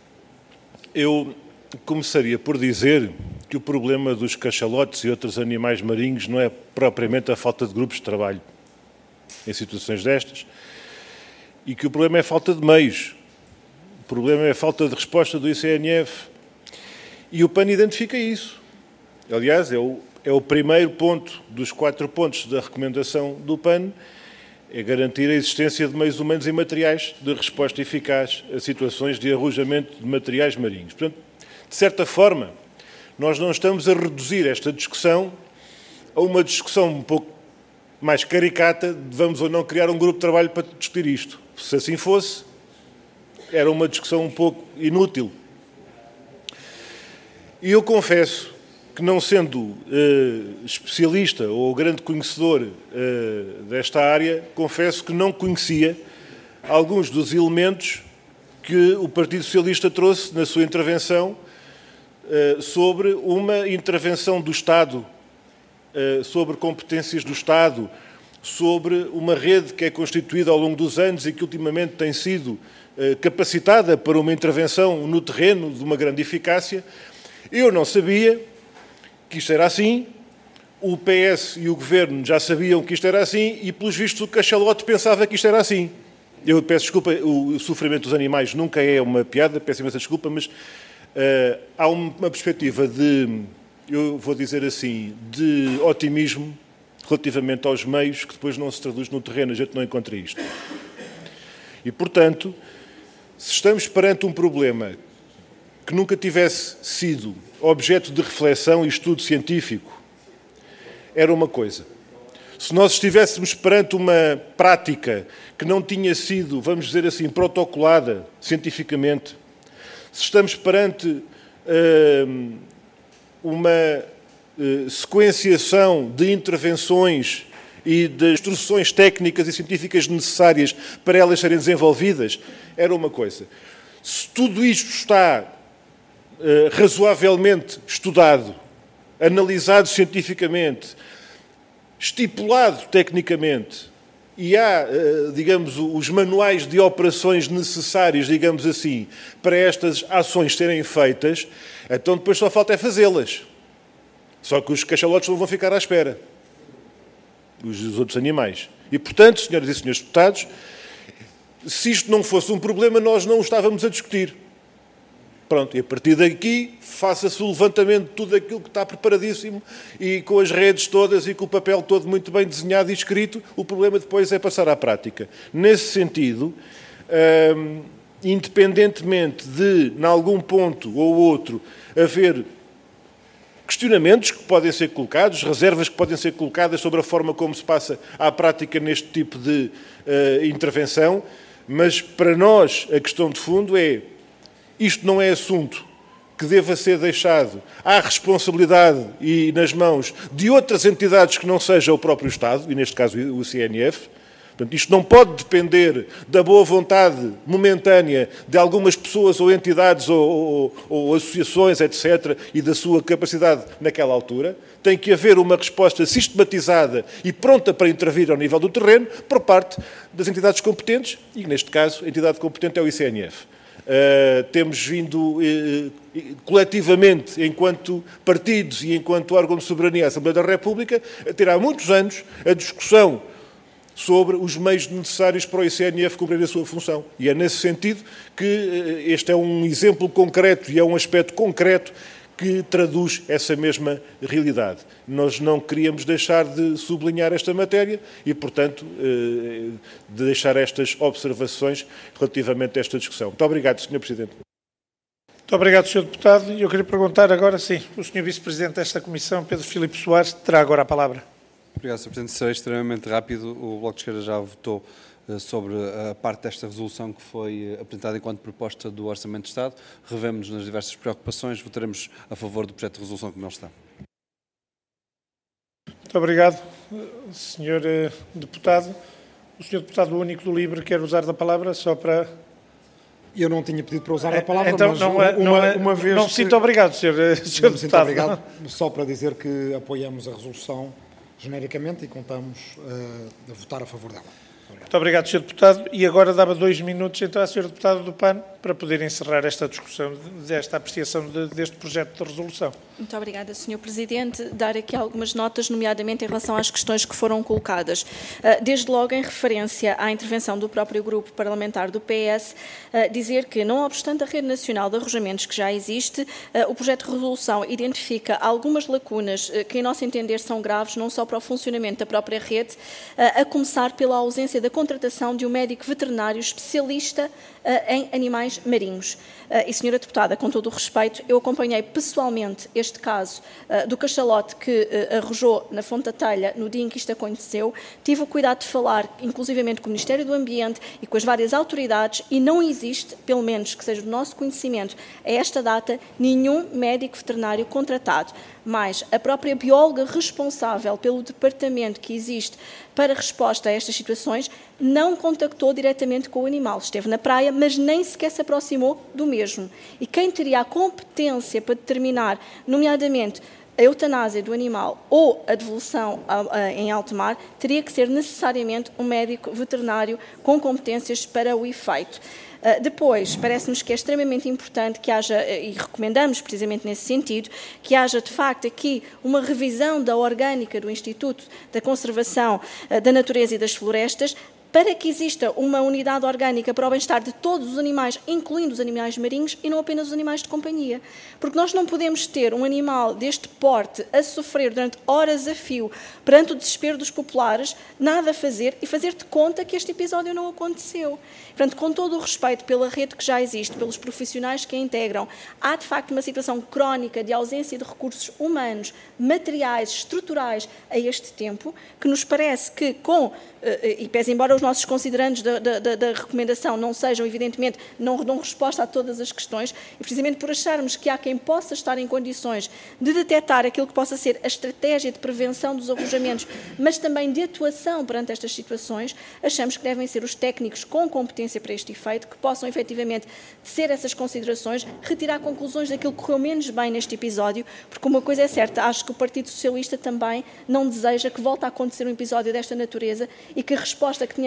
Eu começaria por dizer que o problema dos cachalotes e outros animais marinhos não é propriamente a falta de grupos de trabalho em situações destas e que o problema é a falta de meios. O problema é a falta de resposta do I C N F e o P A N identifica isso. Aliás, é o, é o primeiro ponto dos quatro pontos da recomendação do P A N, é garantir a existência de meios humanos e materiais de resposta eficaz a situações de arrojamento de materiais marinhos. Portanto, de certa forma, nós não estamos a reduzir esta discussão a uma discussão um pouco mais caricata de vamos ou não criar um grupo de trabalho para discutir isto. Se assim fosse, era uma discussão um pouco inútil. E eu confesso que, não sendo uh, especialista ou grande conhecedor uh, desta área, confesso que não conhecia alguns dos elementos que o Partido Socialista trouxe na sua intervenção uh, sobre uma intervenção do Estado, uh, sobre competências do Estado, sobre uma rede que é constituída ao longo dos anos e que ultimamente tem sido uh, capacitada para uma intervenção no terreno de uma grande eficácia. Eu não sabia que isto era assim, o P S e o Governo já sabiam que isto era assim e, pelos vistos, o cachalote pensava que isto era assim. Eu peço desculpa, o sofrimento dos animais nunca é uma piada, peço imensa desculpa, mas uh, há uma perspectiva de, eu vou dizer assim, de otimismo relativamente aos meios que depois não se traduz no terreno, a gente não encontra isto. E, portanto, se estamos perante um problema que nunca tivesse sido objeto de reflexão e estudo científico, era uma coisa. Se nós estivéssemos perante uma prática que não tinha sido, vamos dizer assim, protocolada cientificamente, se estamos perante uh, uma uh, sequenciação de intervenções e de instruções técnicas e científicas necessárias para elas serem desenvolvidas, era uma coisa. Se tudo isto está Uh, razoavelmente estudado, analisado cientificamente, estipulado tecnicamente, e há, uh, digamos, os manuais de operações necessários, digamos assim, para estas ações serem feitas, então depois só falta é fazê-las. Só que os cachalotes não vão ficar à espera. Os, os outros animais. E, portanto, senhoras e senhores deputados, se isto não fosse um problema, nós não o estávamos a discutir. Pronto, e a partir daqui faça-se o levantamento de tudo aquilo que está preparadíssimo e com as redes todas e com o papel todo muito bem desenhado e escrito, o problema depois é passar à prática. Nesse sentido, hum, independentemente de, em algum ponto ou outro, haver questionamentos que podem ser colocados, reservas que podem ser colocadas sobre a forma como se passa à prática neste tipo de uh, intervenção, mas para nós a questão de fundo é: isto não é assunto que deva ser deixado à responsabilidade e nas mãos de outras entidades que não seja o próprio Estado, e neste caso o C N F. Portanto, isto não pode depender da boa vontade momentânea de algumas pessoas ou entidades ou, ou, ou associações, etcétera, e da sua capacidade naquela altura. Tem que haver uma resposta sistematizada e pronta para intervir ao nível do terreno por parte das entidades competentes, e neste caso a entidade competente é o I C N F. Uh, temos vindo uh, coletivamente, enquanto partidos e enquanto órgão de soberania à Assembleia da República, a ter há muitos anos a discussão sobre os meios necessários para o I C N F cumprir a sua função. E é nesse sentido que uh, este é um exemplo concreto e é um aspecto concreto que traduz essa mesma realidade. Nós não queríamos deixar de sublinhar esta matéria e, portanto, de deixar estas observações relativamente a esta discussão. Muito obrigado, senhor Presidente. Muito obrigado, senhor Deputado. E eu queria perguntar agora, sim, o senhor Vice-Presidente desta Comissão, Pedro Filipe Soares, terá agora a palavra. Obrigado, senhor Presidente. Será extremamente rápido. O Bloco de Esquerda já votou sobre a parte desta resolução que foi apresentada enquanto proposta do Orçamento de Estado. Revemos nas diversas preocupações, votaremos a favor do projeto de resolução como ele está. Muito obrigado, senhor Deputado. O senhor Deputado único do LIVRE quer usar da palavra só para... Eu não tinha pedido para usar a palavra, então, mas não, uma, não, uma, uma vez... Não me sinto obrigado, senhor, senhor Deputado. Obrigado, só para dizer que apoiamos a resolução genericamente e contamos uh, a votar a favor dela. Muito obrigado, senhor Deputado. E agora dava dois minutos então à senhora Deputada do P A N para poder encerrar esta discussão, desta apreciação de, deste projeto de resolução. Muito obrigada, senhor Presidente. Dar aqui algumas notas, nomeadamente em relação às questões que foram colocadas. Desde logo, em referência à intervenção do próprio grupo parlamentar do P S, dizer que, não obstante a Rede Nacional de Arrojamentos que já existe, o projeto de resolução identifica algumas lacunas que, em nosso entender, são graves, não só para o funcionamento da própria rede, a começar pela ausência da contratação de um médico veterinário especialista em animais marinhos. E, senhora Deputada, com todo o respeito, eu acompanhei pessoalmente este caso uh, do cachalote que uh, arrojou na Fonte da Telha no dia em que isto aconteceu. Tive o cuidado de falar, inclusivamente, com o Ministério do Ambiente e com as várias autoridades, e não existe, pelo menos que seja do nosso conhecimento, a esta data, nenhum médico veterinário contratado. Mas a própria bióloga responsável pelo departamento que existe para resposta a estas situações não contactou diretamente com o animal. Esteve na praia, mas nem sequer se aproximou do mesmo. E quem teria a competência para determinar, nomeadamente, a eutanásia do animal ou a devolução em alto mar, teria que ser necessariamente um médico veterinário com competências para o efeito. Uh, depois, parece-nos que é extremamente importante que haja, e recomendamos precisamente nesse sentido, que haja de facto aqui uma revisão da orgânica do Instituto da Conservação uh, da Natureza e das Florestas, para que exista uma unidade orgânica para o bem-estar de todos os animais, incluindo os animais marinhos e não apenas os animais de companhia. Porque nós não podemos ter um animal deste porte a sofrer durante horas a fio perante o desespero dos populares, nada a fazer e fazer de conta que este episódio não aconteceu. Portanto, com todo o respeito pela rede que já existe, pelos profissionais que a integram, há de facto uma situação crónica de ausência de recursos humanos, materiais, estruturais a este tempo, que nos parece que com, e pese embora os nossos considerandos da, da, da recomendação não sejam, evidentemente, não dão resposta a todas as questões, e precisamente por acharmos que há quem possa estar em condições de detectar aquilo que possa ser a estratégia de prevenção dos arrojamentos, mas também de atuação perante estas situações, achamos que devem ser os técnicos com competência para este efeito, que possam efetivamente ser essas considerações, retirar conclusões daquilo que correu menos bem neste episódio, porque uma coisa é certa, acho que o Partido Socialista também não deseja que volte a acontecer um episódio desta natureza e que a resposta que tenhamos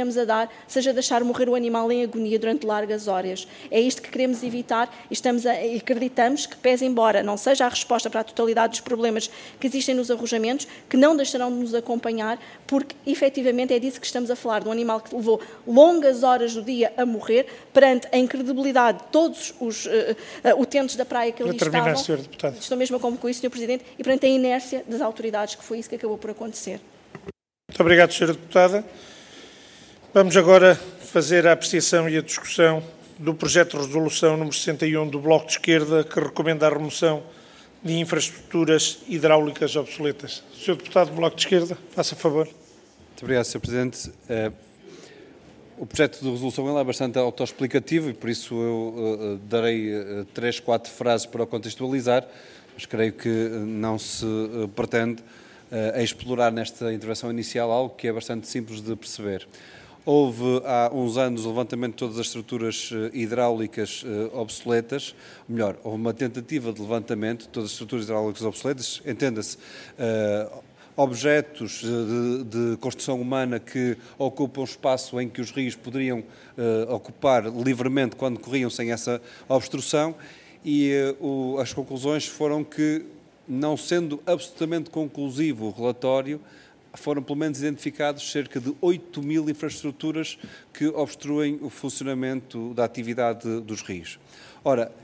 venhamos a dar seja deixar morrer o animal em agonia durante largas horas. É isto que queremos evitar e estamos a, e acreditamos que, pese embora não seja a resposta para a totalidade dos problemas que existem nos arrojamentos, que não deixarão de nos acompanhar, porque efetivamente é disso que estamos a falar, de um animal que levou longas horas do dia a morrer, perante a incredibilidade de todos os uh, uh, utentes da praia que ali estavam. senhor Deputado. Estou mesmo a concluir, senhor Presidente, e perante a inércia das autoridades, que foi isso que acabou por acontecer. Muito obrigado, senhora Deputada. Vamos agora fazer a apreciação e a discussão do projeto de resolução número sessenta e um do Bloco de Esquerda, que recomenda a remoção de infraestruturas hidráulicas obsoletas. senhor Deputado do Bloco de Esquerda, faça favor. Muito obrigado, senhor Presidente. O projeto de resolução ele é bastante autoexplicativo e por isso eu uh, darei uh, três, quatro frases para o contextualizar, mas creio que não se uh, pretende uh, explorar nesta intervenção inicial algo que é bastante simples de perceber. Houve há uns anos o levantamento de todas as estruturas uh, hidráulicas uh, obsoletas, melhor, houve uma tentativa de levantamento de todas as estruturas hidráulicas obsoletas, entenda-se, uh, objetos de, de construção humana que ocupam espaço em que os rios poderiam uh, ocupar livremente quando corriam sem essa obstrução e uh, o, as conclusões foram que, não sendo absolutamente conclusivo o relatório, foram pelo menos identificados cerca de oito mil infraestruturas que obstruem o funcionamento da atividade dos rios. Ora,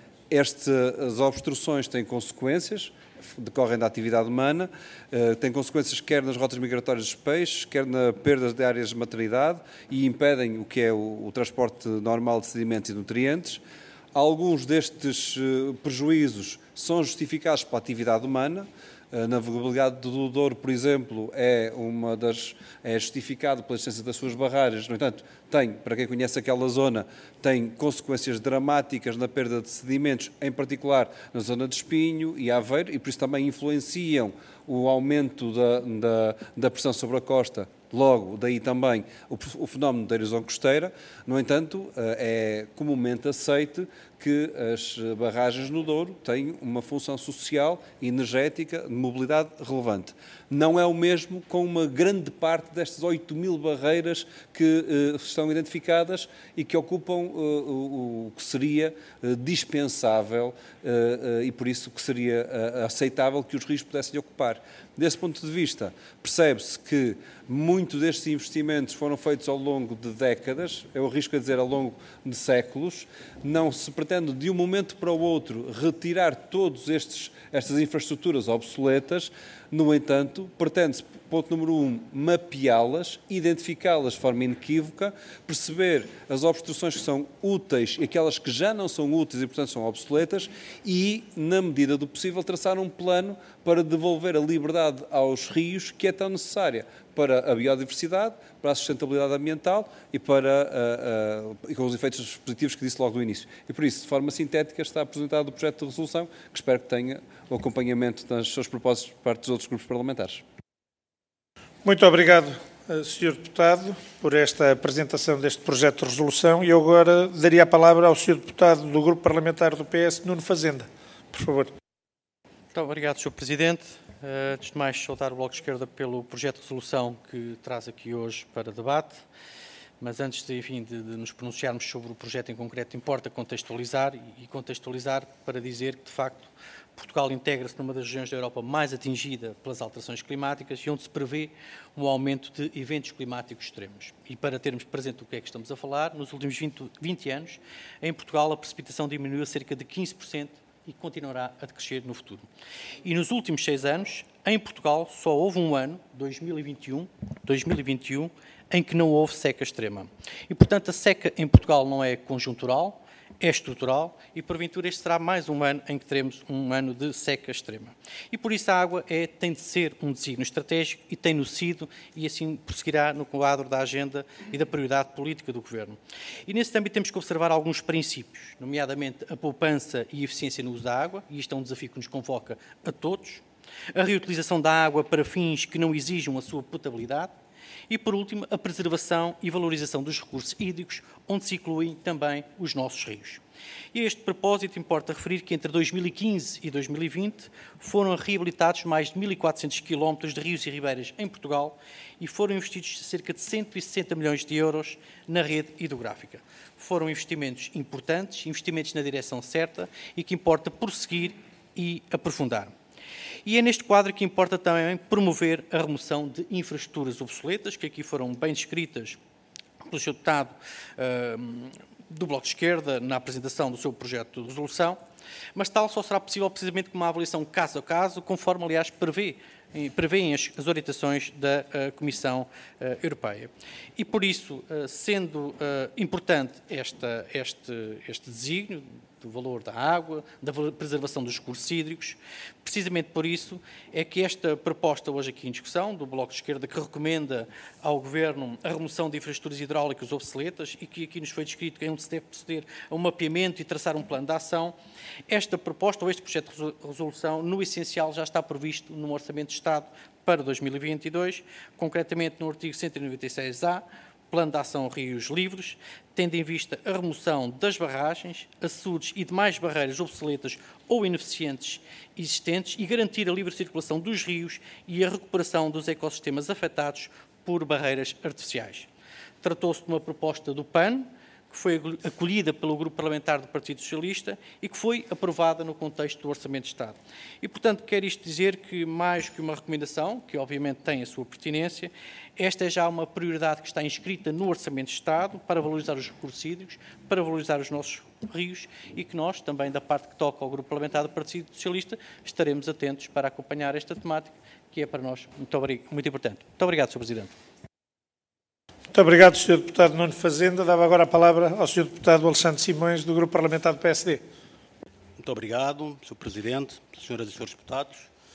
estas obstruções têm consequências, decorrem da atividade humana, uh, têm consequências quer nas rotas migratórias dos peixes, quer na perda de áreas de maternidade e impedem o que é o, o transporte normal de sedimentos e nutrientes. Alguns destes uh, prejuízos são justificados pela atividade humana. A navegabilidade do Douro, por exemplo, é uma das é justificado pela existência das suas barragens. No entanto, tem, para quem conhece aquela zona, tem consequências dramáticas na perda de sedimentos, em particular na zona de Espinho e Aveiro, e por isso também influenciam o aumento da, da, da pressão sobre a costa. Logo, daí também o, o fenómeno da erosão costeira. No entanto, é comumente aceite que as barragens no Douro têm uma função social, energética, de mobilidade relevante. Não é o mesmo com uma grande parte destas oito mil barreiras que uh, estão identificadas e que ocupam uh, o, o que seria uh, dispensável uh, uh, e por isso que seria uh, aceitável que os rios pudessem ocupar. Desse ponto de vista, percebe-se que muitos destes investimentos foram feitos ao longo de décadas, eu arrisco a dizer ao longo de séculos, não se pretende de um momento para o outro retirar todas estas infraestruturas obsoletas, no entanto, pretende-se, ponto número um, mapeá-las, identificá-las de forma inequívoca, perceber as obstruções que são úteis e aquelas que já não são úteis e, portanto, são obsoletas e, na medida do possível, traçar um plano para devolver a liberdade aos rios que é tão necessária para a biodiversidade, para a sustentabilidade ambiental e para uh, uh, e com os efeitos positivos que disse logo no início. E por isso, de forma sintética, está apresentado o projeto de resolução, que espero que tenha o acompanhamento dos seus propósitos por parte dos outros grupos parlamentares. Muito obrigado, senhor Deputado, por esta apresentação deste projeto de resolução e eu agora daria a palavra ao senhor Deputado do Grupo Parlamentar do P S, Nuno Fazenda. Por favor. Muito obrigado, senhor Presidente. Uh, antes de mais, saudar o Bloco de Esquerda pelo projeto de resolução que traz aqui hoje para debate. Mas antes de, enfim, de, de nos pronunciarmos sobre o projeto em concreto, importa contextualizar e contextualizar para dizer que, de facto, Portugal integra-se numa das regiões da Europa mais atingida pelas alterações climáticas e onde se prevê um aumento de eventos climáticos extremos. E para termos presente o que é que estamos a falar, nos últimos vinte, vinte anos, em Portugal a precipitação diminuiu a cerca de quinze por cento e continuará a crescer no futuro. E nos últimos seis anos, em Portugal, só houve um ano, dois mil e vinte e um, dois mil e vinte e um, em que não houve seca extrema. E, portanto, a seca em Portugal não é conjuntural, é estrutural e, porventura, este será mais um ano em que teremos um ano de seca extrema. E, por isso, a água é, tem de ser um desígnio estratégico e tem-no sido e, assim, prosseguirá no quadro da agenda e da prioridade política do Governo. E, nesse âmbito, temos que observar alguns princípios, nomeadamente a poupança e eficiência no uso da água, e isto é um desafio que nos convoca a todos, a reutilização da água para fins que não exijam a sua potabilidade E, por último, a preservação e valorização dos recursos hídricos, onde se incluem também os nossos rios. E a este propósito, importa referir que entre dois mil e quinze e dois mil e vinte foram reabilitados mais de mil e quatrocentos quilómetros de rios e ribeiras em Portugal e foram investidos cerca de cento e sessenta milhões de euros na rede hidrográfica. Foram investimentos importantes, investimentos na direção certa e que importa prosseguir e aprofundar. E é neste quadro que importa também promover a remoção de infraestruturas obsoletas, que aqui foram bem descritas pelo senhor Deputado uh, do Bloco de Esquerda na apresentação do seu projeto de resolução, mas tal só será possível precisamente com uma avaliação caso a caso, conforme, aliás, prevê, prevêem as, as orientações da uh, Comissão uh, Europeia. E, por isso, uh, sendo uh, importante esta, este, este desígnio do valor da água, da preservação dos recursos hídricos, precisamente por isso é que esta proposta hoje aqui em discussão, do Bloco de Esquerda, que recomenda ao Governo a remoção de infraestruturas hidráulicas obsoletas e que aqui nos foi descrito que é onde se deve proceder a um mapeamento e traçar um plano de ação, esta proposta ou este projeto de resolução, no essencial, já está previsto no Orçamento de Estado para dois mil e vinte e dois, concretamente no artigo cento e noventa e seis A, Plano de Ação Rios Livres, tendo em vista a remoção das barragens, açudes e demais barreiras obsoletas ou ineficientes existentes e garantir a livre circulação dos rios e a recuperação dos ecossistemas afetados por barreiras artificiais. Tratou-se de uma proposta do P A N, que foi acolhida pelo Grupo Parlamentar do Partido Socialista e que foi aprovada no contexto do Orçamento de Estado. E, portanto, quer isto dizer que, mais que uma recomendação, que obviamente tem a sua pertinência, esta é já uma prioridade que está inscrita no Orçamento de Estado para valorizar os recursos hídricos, para valorizar os nossos rios e que nós, também da parte que toca ao Grupo Parlamentar do Partido Socialista, estaremos atentos para acompanhar esta temática, que é para nós muito, muito importante. Muito obrigado, senhor Presidente. Muito obrigado, senhor Deputado Nuno Fazenda. Dava agora a palavra ao senhor Deputado Alexandre Simões, do Grupo Parlamentar do P S D. Muito obrigado, senhor Presidente, senhoras e senhores deputados.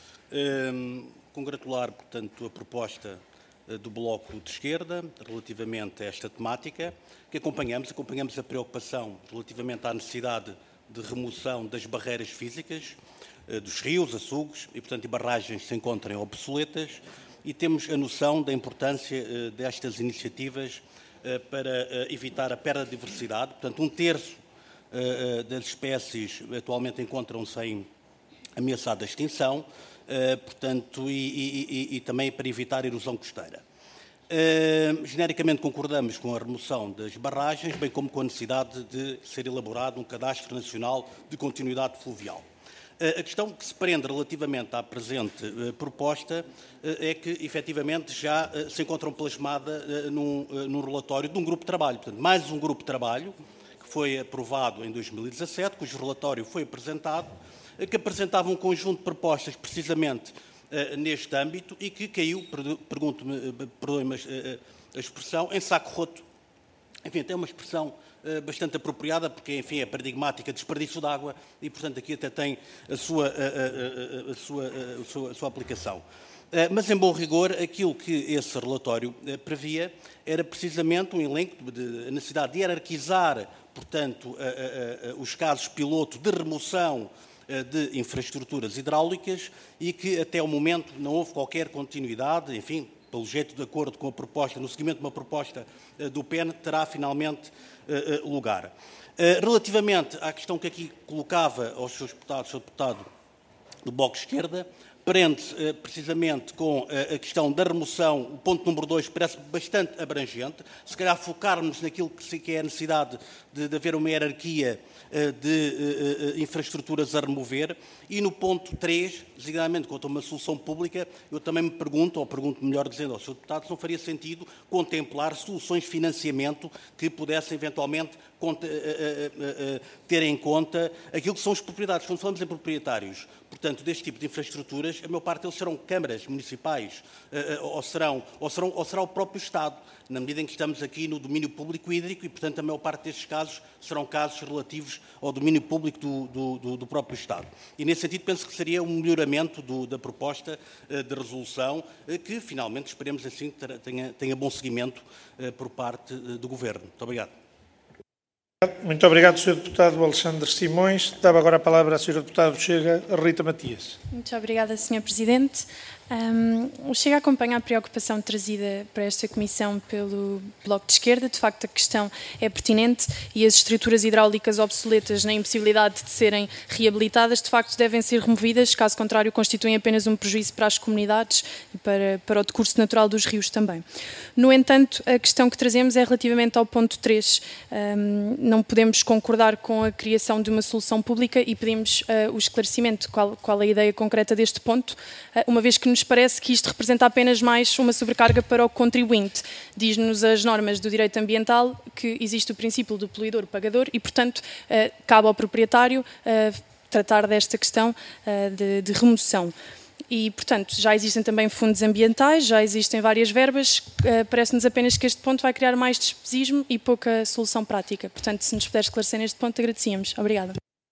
Um, congratular, portanto, a proposta do Bloco de Esquerda relativamente a esta temática, que acompanhamos, acompanhamos a preocupação relativamente à necessidade de remoção das barreiras físicas, dos rios, açudes e, portanto, e barragens que se encontrem obsoletas, e temos a noção da importância uh, destas iniciativas uh, para uh, evitar a perda de diversidade. Portanto, um terço uh, uh, das espécies atualmente encontram-se em ameaçada extinção, uh, portanto, e, e, e, e também para evitar a erosão costeira. Uh, genericamente concordamos com a remoção das barragens, bem como com a necessidade de ser elaborado um cadastro nacional de continuidade fluvial. A questão que se prende relativamente à presente uh, proposta uh, é que, efetivamente, já uh, se encontram plasmada uh, num, uh, num relatório de um grupo de trabalho. Portanto, mais um grupo de trabalho que foi aprovado em dois mil e dezassete, cujo relatório foi apresentado, uh, que apresentava um conjunto de propostas precisamente uh, neste âmbito e que caiu, pergunto-me, uh, perdoe-me uh, a expressão, em saco roto. Enfim, tem uma expressão uh, bastante apropriada, porque, enfim, é paradigmática, desperdício de água, e, portanto, aqui até tem a sua, a, a, a, sua, a, sua, a sua aplicação. Uh, mas, em bom rigor, aquilo que esse relatório uh, previa era precisamente um elenco de, de necessidade de hierarquizar, portanto, uh, uh, uh, os casos piloto de remoção uh, de infraestruturas hidráulicas e que, até o momento, não houve qualquer continuidade, enfim, pelo jeito, de acordo com a proposta, no seguimento de uma proposta uh, do P E N, terá finalmente uh, uh, lugar. Uh, relativamente à questão que aqui colocava aos seus deputados, seu deputado do Bloco de Esquerda, prende-se uh, precisamente com uh, a questão da remoção, o ponto número dois parece bastante abrangente, se calhar focarmos naquilo que, que é a necessidade de, de haver uma hierarquia uh, de uh, uh, infraestruturas a remover, e no ponto três, designadamente quanto a uma solução pública, eu também me pergunto, ou pergunto melhor dizendo aos seus deputados, se não faria sentido contemplar soluções de financiamento que pudessem eventualmente ter em conta aquilo que são os proprietários. Quando falamos em proprietários, portanto, deste tipo de infraestruturas, a maior parte deles serão câmaras municipais ou, serão, ou, serão, ou será o próprio Estado, na medida em que estamos aqui no domínio público hídrico e, portanto, a maior parte destes casos serão casos relativos ao domínio público do, do, do, do próprio Estado. E, nesse sentido, penso que seria um melhoramento do, da proposta de resolução que, finalmente, esperemos assim, tenha, tenha bom seguimento por parte do Governo. Muito obrigado. Muito obrigado, senhor Deputado Alexandre Simões. Dava agora a palavra à senhora Deputada do Chega, Rita Matias. Muito obrigada, senhor Presidente. Um, o Chega acompanha a preocupação trazida para esta Comissão pelo Bloco de Esquerda. De facto, a questão é pertinente e as estruturas hidráulicas obsoletas na impossibilidade de serem reabilitadas, de facto, devem ser removidas, caso contrário, constituem apenas um prejuízo para as comunidades e para, para o decurso natural dos rios também. No entanto, a questão que trazemos é relativamente ao ponto três. Um, não podemos concordar com a criação de uma solução pública e pedimos uh, o esclarecimento, qual, qual é a ideia concreta deste ponto, uh, uma vez que nos parece que isto representa apenas mais uma sobrecarga para o contribuinte. Diz-nos as normas do direito ambiental que existe o princípio do poluidor-pagador e, portanto, uh, cabe ao proprietário uh, tratar desta questão uh, de, de remoção. E, portanto, já existem também fundos ambientais, já existem várias verbas, uh, parece-nos apenas que este ponto vai criar mais despesismo e pouca solução prática. Portanto, se nos puder esclarecer neste ponto, agradecíamos. Obrigada.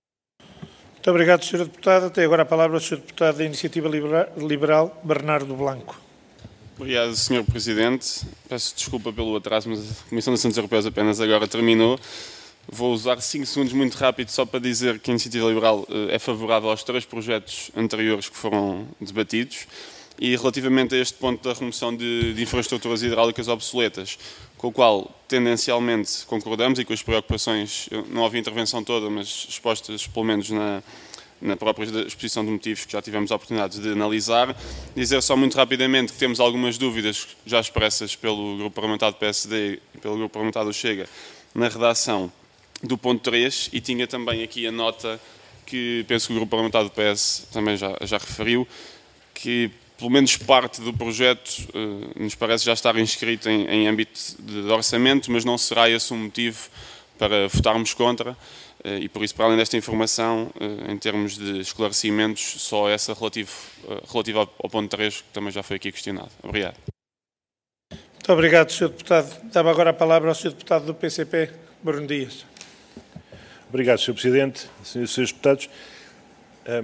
Muito obrigado, senhora Deputada. Tem agora a palavra o senhor Deputado da Iniciativa Liberal, Bernardo Blanco. Obrigado, senhor Presidente. Peço desculpa pelo atraso, mas a Comissão de Assuntos Europeus apenas agora terminou. Vou usar cinco segundos muito rápido só para dizer que a Iniciativa Liberal é favorável aos três projetos anteriores que foram debatidos e relativamente a este ponto da remoção de, de infraestruturas hidráulicas obsoletas, com o qual tendencialmente concordamos e com as preocupações, não houve intervenção toda, mas expostas pelo menos na, na própria exposição de motivos que já tivemos a oportunidade de analisar. Dizer só muito rapidamente que temos algumas dúvidas já expressas pelo Grupo Parlamentar do P S D e pelo Grupo Parlamentar do Chega na redação do ponto três e tinha também aqui a nota que penso que o Grupo Parlamentar do P S também já, já referiu, que pelo menos parte do projeto eh, nos parece já estar inscrito em, em âmbito de, de orçamento, mas não será esse um motivo para votarmos contra eh, e por isso, para além desta informação, eh, em termos de esclarecimentos, só essa relativo, eh, relativa ao, ao ponto três, que também já foi aqui questionado. Obrigado. Muito obrigado, senhor Deputado. Dava agora a palavra ao senhor Deputado do P C P, Bruno Dias. Obrigado, senhor Presidente, senhores e senhores Deputados. Um,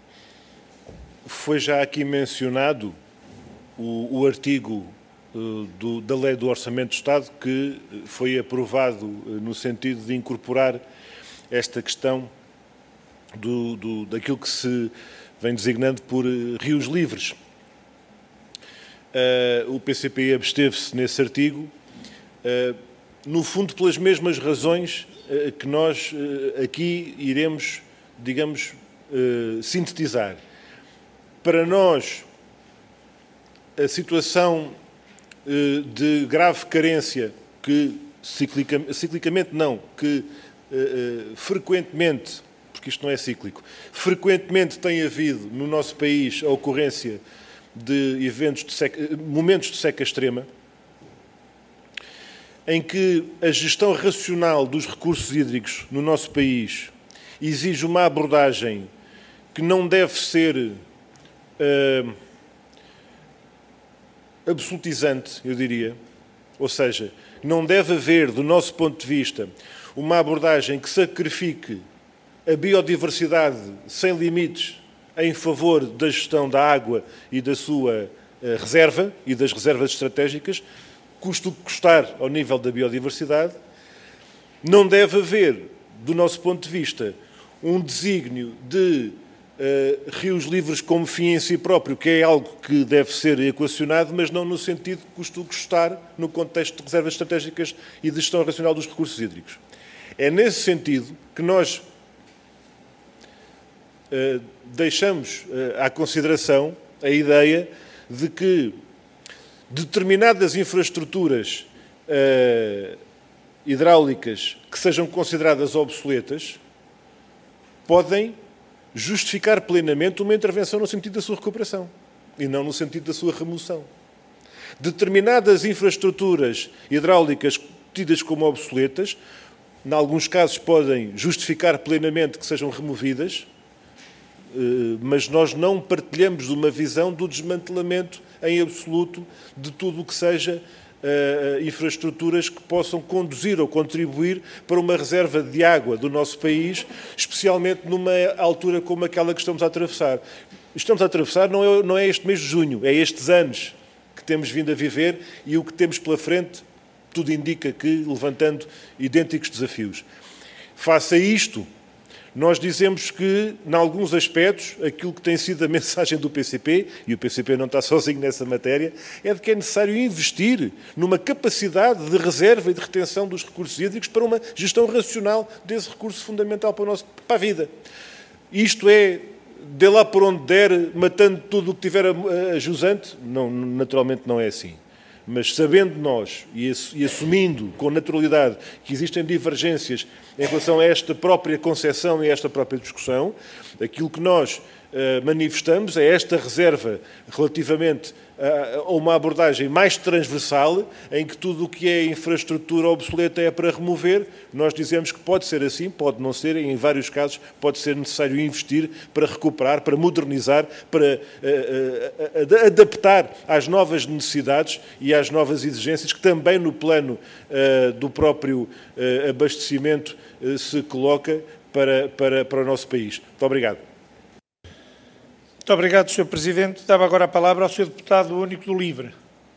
foi já aqui mencionado o, o artigo uh, do, da Lei do Orçamento do Estado que foi aprovado uh, no sentido de incorporar esta questão do, do, daquilo que se vem designando por uh, rios livres. Uh, o P C P absteve-se nesse artigo, uh, no fundo pelas mesmas razões uh, que nós uh, aqui iremos, digamos, uh, sintetizar. Para nós, a situação uh, de grave carência que, ciclica, ciclicamente não, que uh, uh, frequentemente, porque isto não é cíclico, frequentemente tem havido no nosso país a ocorrência de eventos de seca, momentos de seca extrema, em que a gestão racional dos recursos hídricos no nosso país exige uma abordagem que não deve ser uh, absolutizante, eu diria, ou seja, não deve haver, do nosso ponto de vista, uma abordagem que sacrifique a biodiversidade sem limites em favor da gestão da água e da sua uh, reserva e das reservas estratégicas, custo o que custar ao nível da biodiversidade. Não deve haver, do nosso ponto de vista, um desígnio de uh, rios livres como fim em si próprio, que é algo que deve ser equacionado, mas não no sentido de custo o que custar no contexto de reservas estratégicas e de gestão racional dos recursos hídricos. É nesse sentido que nós Uh, deixamos uh, à consideração a ideia de que determinadas infraestruturas uh, hidráulicas que sejam consideradas obsoletas podem justificar plenamente uma intervenção no sentido da sua recuperação e não no sentido da sua remoção. Determinadas infraestruturas hidráulicas tidas como obsoletas, em alguns casos podem justificar plenamente que sejam removidas, mas nós não partilhamos uma visão do desmantelamento em absoluto de tudo o que seja uh, infraestruturas que possam conduzir ou contribuir para uma reserva de água do nosso país, especialmente numa altura como aquela que estamos a atravessar. Estamos a atravessar não é, não é este mês de junho, é estes anos que temos vindo a viver e o que temos pela frente, tudo indica que levantando idênticos desafios. Face a isto, nós dizemos que, em alguns aspectos, aquilo que tem sido a mensagem do P C P, e o P C P não está sozinho nessa matéria, é de que é necessário investir numa capacidade de reserva e de retenção dos recursos hídricos para uma gestão racional desse recurso fundamental para, o nosso, para a vida. Isto é, de lá por onde der, matando tudo o que tiver a, a jusante? Não, naturalmente não é assim. Mas sabendo nós e assumindo com naturalidade que existem divergências em relação a esta própria concepção e a esta própria discussão, aquilo que nós uh, manifestamos é esta reserva relativamente a, a uma abordagem mais transversal, em que tudo o que é infraestrutura obsoleta é para remover. Nós dizemos que pode ser assim, pode não ser, e em vários casos pode ser necessário investir para recuperar, para modernizar, para uh, uh, uh, adaptar às novas necessidades e às novas exigências que também no plano uh, do próprio uh, abastecimento uh, se coloca para, para, para o nosso país. Muito obrigado. Muito obrigado, senhor Presidente. Dava agora a palavra ao senhor Deputado Único do LIVRE.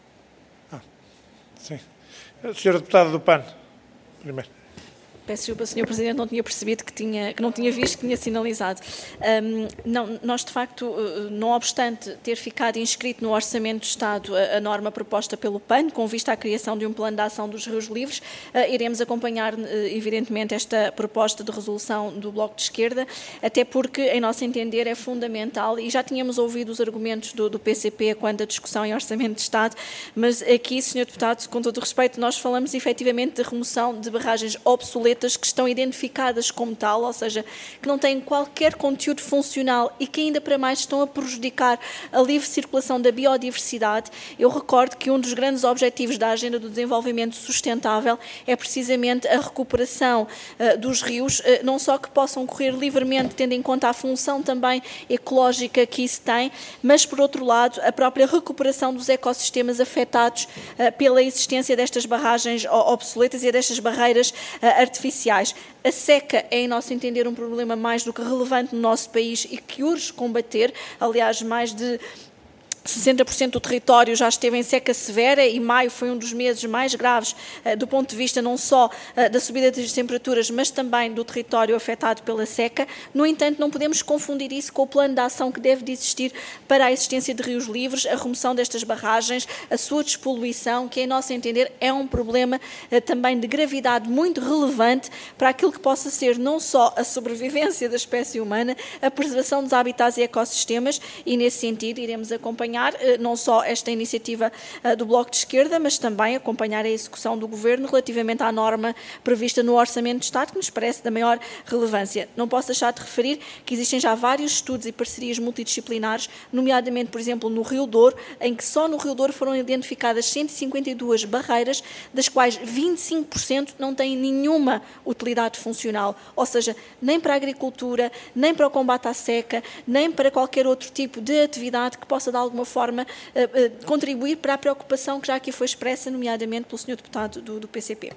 Ah, sim. senhor Deputado do P A N, primeiro. Peço desculpa, senhor Presidente, não tinha percebido que, tinha, que não tinha visto, que tinha sinalizado. Um, não, nós, de facto, não obstante ter ficado inscrito no Orçamento do Estado a, a norma proposta pelo P A N, com vista à criação de um plano de ação dos rios livres, uh, iremos acompanhar, uh, evidentemente, esta proposta de resolução do Bloco de Esquerda, até porque, em nosso entender, é fundamental, e já tínhamos ouvido os argumentos do, do P C P quando a discussão em Orçamento de Estado, mas aqui, senhor Deputado, com todo o respeito, nós falamos efetivamente de remoção de barragens obsoletas que estão identificadas como tal, ou seja, que não têm qualquer conteúdo funcional e que ainda para mais estão a prejudicar a livre circulação da biodiversidade. Eu recordo que um dos grandes objetivos da Agenda do Desenvolvimento Sustentável é precisamente a recuperação uh, dos rios, uh, não só que possam correr livremente, tendo em conta a função também ecológica que isso tem, mas, por outro lado, a própria recuperação dos ecossistemas afetados uh, pela existência destas barragens obsoletas e destas barreiras uh, artificiais. A seca é, em nosso entender, um problema mais do que relevante no nosso país e que urge combater. Aliás, mais de sessenta por cento do território já esteve em seca severa e maio foi um dos meses mais graves uh, do ponto de vista não só uh, da subida das temperaturas, mas também do território afetado pela seca. No entanto, não podemos confundir isso com o plano de ação que deve de existir para a existência de rios livres, a remoção destas barragens, a sua despoluição, que, em nosso entender, é um problema uh, também de gravidade muito relevante para aquilo que possa ser não só a sobrevivência da espécie humana, a preservação dos habitats e ecossistemas, e, nesse sentido, iremos acompanhar não só esta iniciativa do Bloco de Esquerda, mas também acompanhar a execução do Governo relativamente à norma prevista no Orçamento de Estado, que nos parece da maior relevância. Não posso deixar de referir que existem já vários estudos e parcerias multidisciplinares, nomeadamente, por exemplo, no Rio Douro, em que só no Rio Douro foram identificadas cento e cinquenta e duas barreiras, das quais vinte e cinco por cento não têm nenhuma utilidade funcional, ou seja, nem para a agricultura, nem para o combate à seca, nem para qualquer outro tipo de atividade que possa, de alguma forma, uh, uh, contribuir para a preocupação que já aqui foi expressa, nomeadamente pelo senhor Deputado do, do P C P.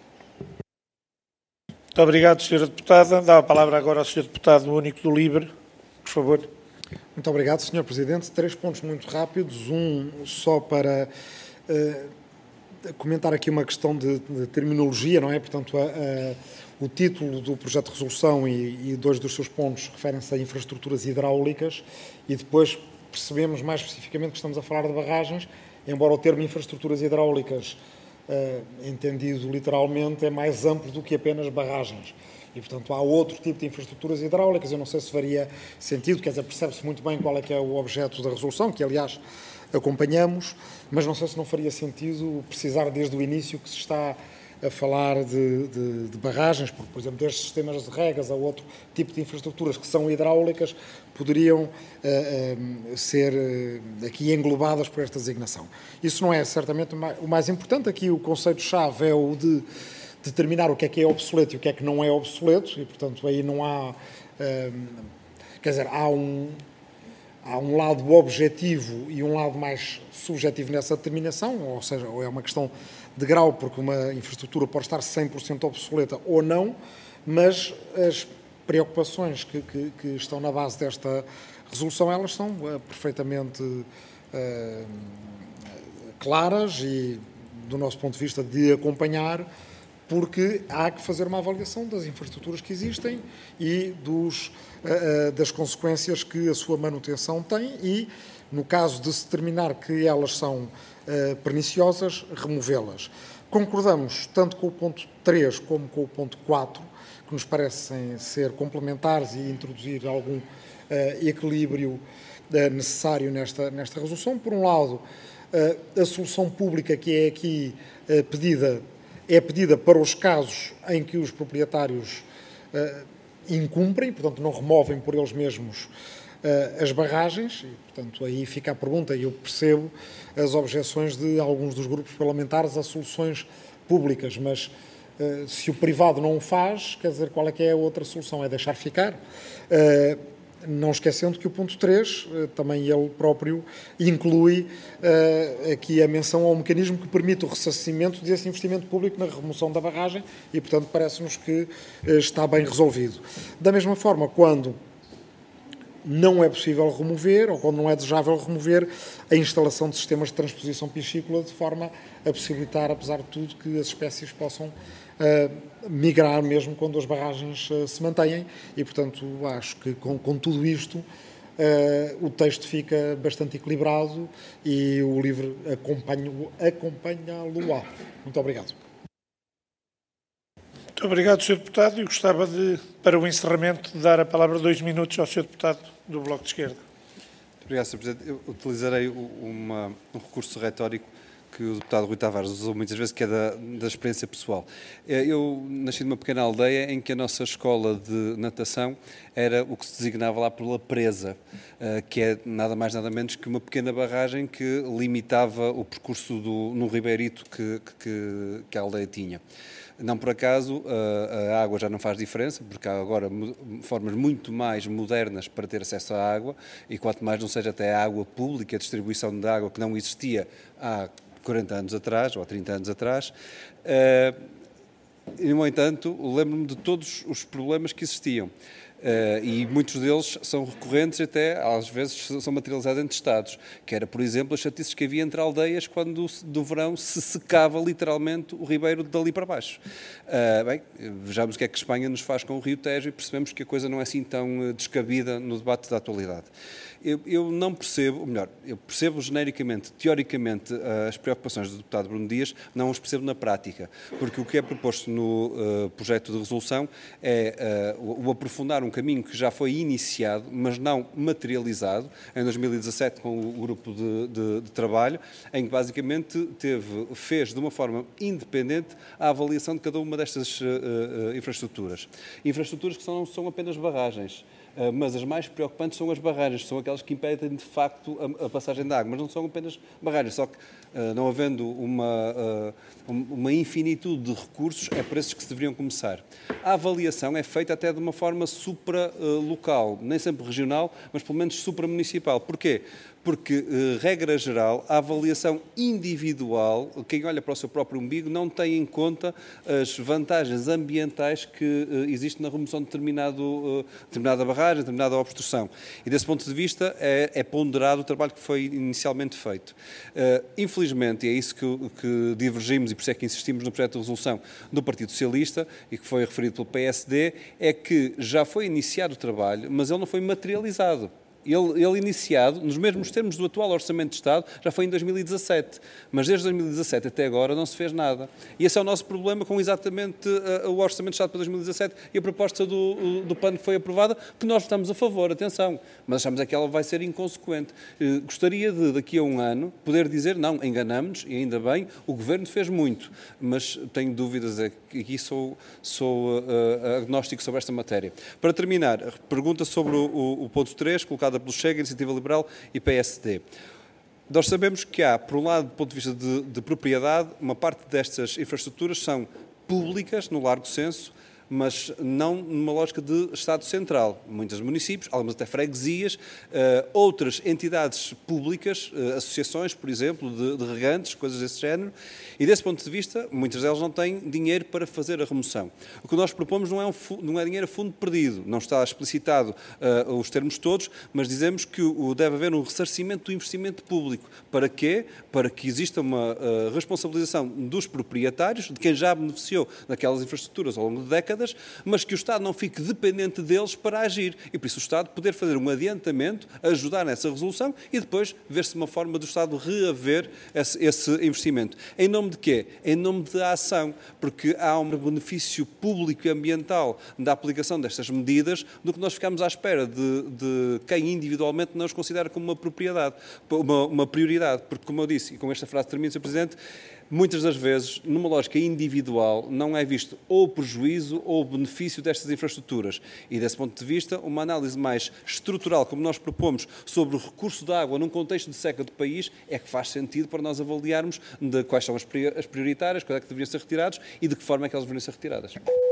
Muito obrigado, senhora Deputada. Dá a palavra agora ao senhor Deputado Único do LIVRE, por favor. Muito obrigado, senhor Presidente. Três pontos muito rápidos. Um só para uh, comentar aqui uma questão de, de terminologia, não é? Portanto, a, a, o título do projeto de resolução e, e dois dos seus pontos referem-se a infraestruturas hidráulicas e depois percebemos mais especificamente que estamos a falar de barragens, embora o termo infraestruturas hidráulicas, uh, entendido literalmente, é mais amplo do que apenas barragens. E, portanto, há outro tipo de infraestruturas hidráulicas. Eu não sei se faria sentido, quer dizer, percebe-se muito bem qual é que é o objeto da resolução, que, aliás, acompanhamos, mas não sei se não faria sentido precisar desde o início que se está a falar de, de, de barragens, porque, por exemplo, desde sistemas de regas a outro tipo de infraestruturas que são hidráulicas, poderiam uh, uh, ser uh, aqui englobadas por esta designação. Isso não é certamente o mais importante. Aqui o conceito-chave é o de determinar o que é que é obsoleto e o que é que não é obsoleto, e, portanto, aí não há... Uh, quer dizer, há um... Há um lado objetivo e um lado mais subjetivo nessa determinação, ou seja, ou é uma questão de grau, porque uma infraestrutura pode estar cem por cento obsoleta ou não, mas as preocupações que, que, que estão na base desta resolução, elas são uh, perfeitamente uh, claras e, do nosso ponto de vista, de acompanhar, porque há que fazer uma avaliação das infraestruturas que existem e dos, uh, uh, das consequências que a sua manutenção tem e, no caso de se determinar que elas são uh, perniciosas, removê-las. Concordamos tanto com o ponto três como com o ponto quatro, que nos parecem ser complementares e introduzir algum uh, equilíbrio uh, necessário nesta, nesta resolução. Por um lado, uh, a solução pública que é aqui uh, pedida é pedida para os casos em que os proprietários uh, incumprem, portanto, não removem por eles mesmos uh, as barragens, e, portanto, aí fica a pergunta, e eu percebo as objeções de alguns dos grupos parlamentares a soluções públicas, mas uh, se o privado não o faz, quer dizer, qual é que é a outra solução? É deixar ficar? Uh, Não esquecendo que o ponto três, também ele próprio, inclui uh, aqui a menção ao mecanismo que permite o ressarcimento desse investimento público na remoção da barragem e, portanto, parece-nos que uh, está bem resolvido. Da mesma forma, quando não é possível remover, ou quando não é desejável remover, a instalação de sistemas de transposição piscícola de forma a possibilitar, apesar de tudo, que as espécies possam uh, migrar mesmo quando as barragens uh, se mantêm e, portanto, acho que com, com tudo isto uh, o texto fica bastante equilibrado e o livro acompanha-lo. Acompanha-lo. Muito obrigado. Muito obrigado, senhor Deputado. E gostava de, para o encerramento, de dar a palavra dois minutos ao senhor Deputado do Bloco de Esquerda. Muito obrigado, senhor Presidente. Eu utilizarei uma, um recurso retórico que o deputado Rui Tavares usou muitas vezes, que é da, da experiência pessoal. Eu nasci numa pequena aldeia em que a nossa escola de natação era o que se designava lá pela presa, que é nada mais nada menos que uma pequena barragem que limitava o percurso do, no ribeirito que, que, que a aldeia tinha. Não por acaso a água já não faz diferença, porque há agora formas muito mais modernas para ter acesso à água e quanto mais não seja até a água pública, a distribuição de água que não existia há quarenta anos atrás ou há trinta anos atrás. E, no entanto, lembro-me de todos os problemas que existiam. Uh, e muitos deles são recorrentes, até às vezes são materializados entre Estados, que era, por exemplo, as chatices que havia entre aldeias quando do verão se secava literalmente o ribeiro dali para baixo. Uh, bem, vejamos o que é que a Espanha nos faz com o Rio Tejo e percebemos que a coisa não é assim tão descabida no debate da atualidade. Eu, eu não percebo, ou melhor, eu percebo genericamente, teoricamente, as preocupações do deputado Bruno Dias, não as percebo na prática, porque o que é proposto no uh, projeto de resolução é uh, o, o aprofundar um caminho que já foi iniciado, mas não materializado, em dois mil e dezassete com o grupo de, de, de trabalho, em que basicamente teve, fez de uma forma independente a avaliação de cada uma destas uh, uh, infraestruturas. Infraestruturas que são, não são apenas barragens, uh, mas as mais preocupantes são as barragens, são aquelas que impedem de facto a, a passagem da água, mas não são apenas barragens, só que uh, não havendo uma, uh, uma infinitude de recursos, é por esses que se deveriam começar. A avaliação é feita até de uma forma supra-local, nem sempre regional, mas pelo menos supra-municipal. Porquê? Porque, regra geral, a avaliação individual, quem olha para o seu próprio umbigo, não tem em conta as vantagens ambientais que existem na remoção de determinado, determinada barragem, determinada obstrução. E, desse ponto de vista, é, é ponderado o trabalho que foi inicialmente feito. Infelizmente, e é isso que, que divergimos, e por isso é que insistimos no projeto de resolução do Partido Socialista, e que foi referido pelo P S D, é que já foi iniciado o trabalho, mas ele não foi materializado. Ele, ele iniciado, nos mesmos termos do atual Orçamento de Estado, já foi em dois mil e dezassete. Mas desde dois mil e dezassete até agora não se fez nada. E esse é o nosso problema com exatamente uh, o Orçamento de Estado para dois mil e dezassete e a proposta do, do P A N que foi aprovada, que nós estamos a favor, atenção, mas achamos é que ela vai ser inconsequente. Uh, gostaria de, daqui a um ano, poder dizer, não, enganamos-nos, e ainda bem, o Governo fez muito, mas tenho dúvidas, é que aqui sou, sou uh, agnóstico sobre esta matéria. Para terminar, pergunta sobre o, o, o ponto três, colocado pelo Chega, Iniciativa Liberal e P S D. Nós sabemos que há, por um lado, do ponto de vista de, de propriedade, uma parte destas infraestruturas são públicas, no largo senso, mas não numa lógica de Estado central. Muitos municípios, algumas até freguesias, uh, outras entidades públicas, uh, associações, por exemplo, de, de regantes, coisas desse género, e desse ponto de vista, muitas delas não têm dinheiro para fazer a remoção. O que nós propomos não é, um, não é dinheiro a fundo perdido, não está explicitado uh, os termos todos, mas dizemos que o, deve haver um ressarcimento do investimento público. Para quê? Para que exista uma uh, responsabilização dos proprietários, de quem já beneficiou daquelas infraestruturas ao longo de décadas, mas que o Estado não fique dependente deles para agir. E por isso o Estado poder fazer um adiantamento, ajudar nessa resolução e depois ver-se uma forma do Estado reaver esse, esse investimento. Em nome de quê? Em nome da ação, porque há um benefício público e ambiental da aplicação destas medidas do que nós ficamos à espera de, de quem individualmente não os considera como uma propriedade, uma, uma prioridade, porque, como eu disse, e com esta frase termino, senhor Presidente, muitas das vezes, numa lógica individual, não é visto ou o prejuízo ou o benefício destas infraestruturas. E, desse ponto de vista, uma análise mais estrutural, como nós propomos, sobre o recurso da água num contexto de seca do país, é que faz sentido para nós avaliarmos de quais são as prioritárias, quais é que deveriam ser retirados e de que forma é que elas deveriam ser retiradas.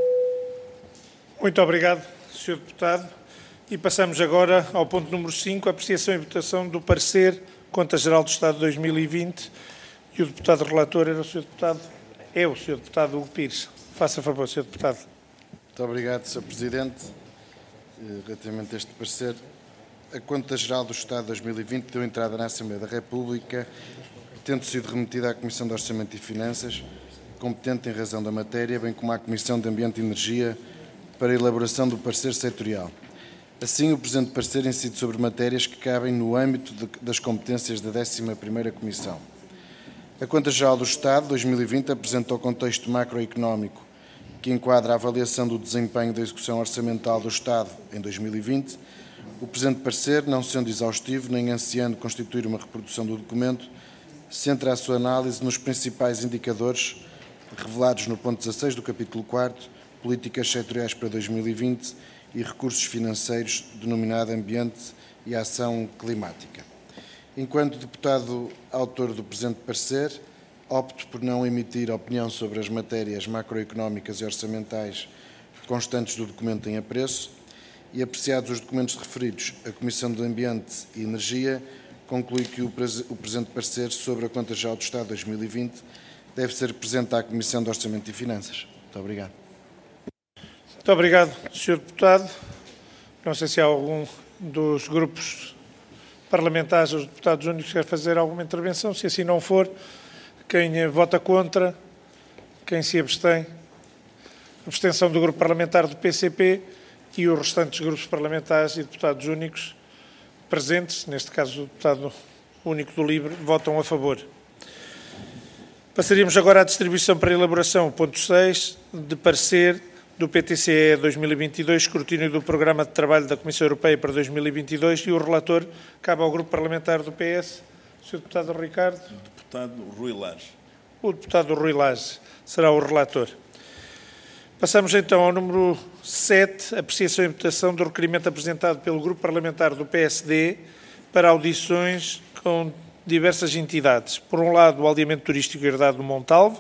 Muito obrigado, senhor Deputado. E passamos agora ao ponto número cinco, apreciação e votação do parecer Conta Geral do Estado de dois mil e vinte. E o deputado relator era o senhor Deputado, é o senhor Deputado Hugo Pires. Faça favor, senhor Deputado. Muito obrigado, senhor Presidente. Relativamente a este parecer, a Conta Geral do Estado de dois mil e vinte deu entrada na Assembleia da República, tendo sido remetida à Comissão de Orçamento e Finanças, competente em razão da matéria, bem como à Comissão de Ambiente e Energia, para a elaboração do parecer setorial. Assim, o presente parecer incide sobre matérias que cabem no âmbito de, das competências da décima primeira Comissão. A Conta Geral do Estado de dois mil e vinte apresenta o contexto macroeconómico que enquadra a avaliação do desempenho da execução orçamental do Estado em dois mil e vinte. O presente parecer, não sendo exaustivo nem ansiando constituir uma reprodução do documento, centra a sua análise nos principais indicadores revelados no ponto dezasseis do capítulo quarto, Políticas Setoriais para dois mil e vinte e Recursos Financeiros, denominado Ambiente e Ação Climática. Enquanto deputado autor do presente parecer, opto por não emitir opinião sobre as matérias macroeconómicas e orçamentais constantes do documento em apreço e, apreciados os documentos referidos, a Comissão de Ambiente e Energia conclui que o presente parecer sobre a Conta Geral do Estado de dois mil e vinte deve ser apresentado à Comissão de Orçamento e Finanças. Muito obrigado. Muito obrigado, senhor Deputado. Não sei se há algum dos grupos parlamentares, os deputados únicos, que quer fazer alguma intervenção. Se assim não for, quem vota contra, quem se abstém, abstenção do grupo parlamentar do P C P e os restantes grupos parlamentares e deputados únicos presentes, neste caso o deputado único do LIVRE, votam a favor. Passaríamos agora à distribuição para elaboração, ponto seis, de parecer do P T C E dois mil e vinte e dois, escrutínio do Programa de Trabalho da Comissão Europeia para dois mil e vinte e dois, e o relator cabe ao grupo parlamentar do P S, o senhor Deputado Ricardo. O deputado Rui Lage. O deputado Rui Lage será o relator. Passamos então ao número sete, apreciação e votação do requerimento apresentado pelo grupo parlamentar do P S D para audições com diversas entidades. Por um lado, o Aldeamento Turístico Herdade do Montalvo,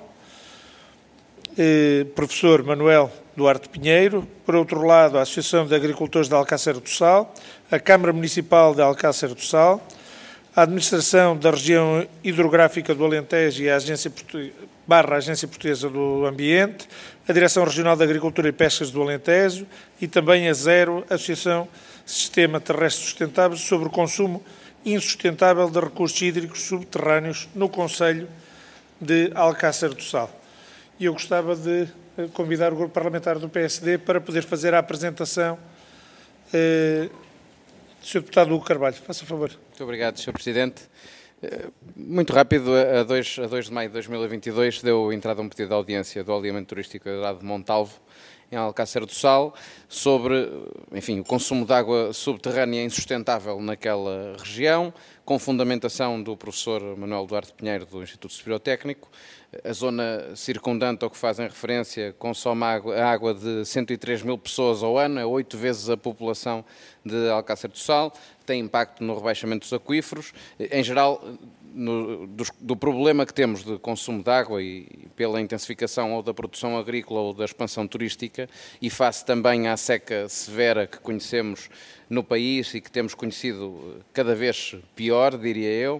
eh, professor Manuel Duarte Pinheiro. Por outro lado, a Associação de Agricultores de Alcácer do Sal, a Câmara Municipal de Alcácer do Sal, a Administração da Região Hidrográfica do Alentejo e a Agência barra Agência Portuguesa do Ambiente, a Direção Regional de Agricultura e Pescas do Alentejo e também a Zero, Associação Sistema Terrestre Sustentável, sobre o consumo insustentável de recursos hídricos subterrâneos no Concelho de Alcácer do Sal. E eu gostava de convidar o grupo parlamentar do P S D para poder fazer a apresentação. Eh, senhor Deputado Hugo Carvalho, faça favor. Muito obrigado, senhor Presidente. Muito rápido, a dois de maio de dois mil e vinte e dois deu entrada um pedido de audiência do Aldeamento Turístico Herdade de Montalvo, em Alcácer do Sal, sobre, enfim, o consumo de água subterrânea insustentável naquela região, com fundamentação do professor Manuel Duarte Pinheiro, do Instituto Superior Técnico. A zona circundante ao que fazem referência consome água, água de cento e três mil pessoas ao ano, é oito vezes a população de Alcácer do Sal, tem impacto no rebaixamento dos aquíferos, em geral, no, do, do problema que temos de consumo de água e pela intensificação ou da produção agrícola ou da expansão turística e face também à seca severa que conhecemos no país e que temos conhecido cada vez pior, diria eu.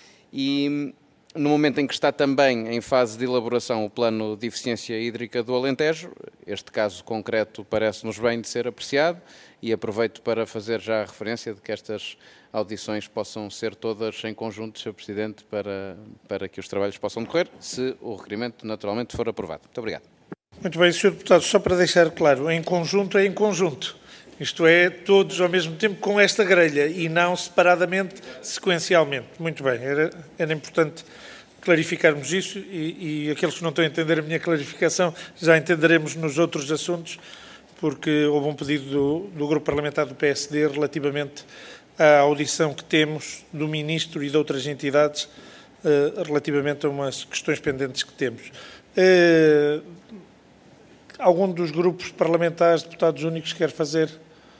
E no momento em que está também em fase de elaboração o plano de eficiência hídrica do Alentejo, este caso concreto parece-nos bem de ser apreciado e aproveito para fazer já a referência de que estas audições possam ser todas em conjunto, senhor Presidente, para, para que os trabalhos possam decorrer, se o requerimento naturalmente for aprovado. Muito obrigado. Muito bem, senhor Deputado, só para deixar claro, em conjunto é em conjunto. Isto é, todos ao mesmo tempo com esta grelha e não separadamente, sequencialmente. Muito bem, era, era importante clarificarmos isso e, e aqueles que não estão a entender a minha clarificação já entenderemos nos outros assuntos, porque houve um pedido do, do Grupo Parlamentar do P S D relativamente à audição que temos do Ministro e de outras entidades eh, relativamente a umas questões pendentes que temos. Eh, algum dos grupos parlamentares, deputados únicos, quer fazer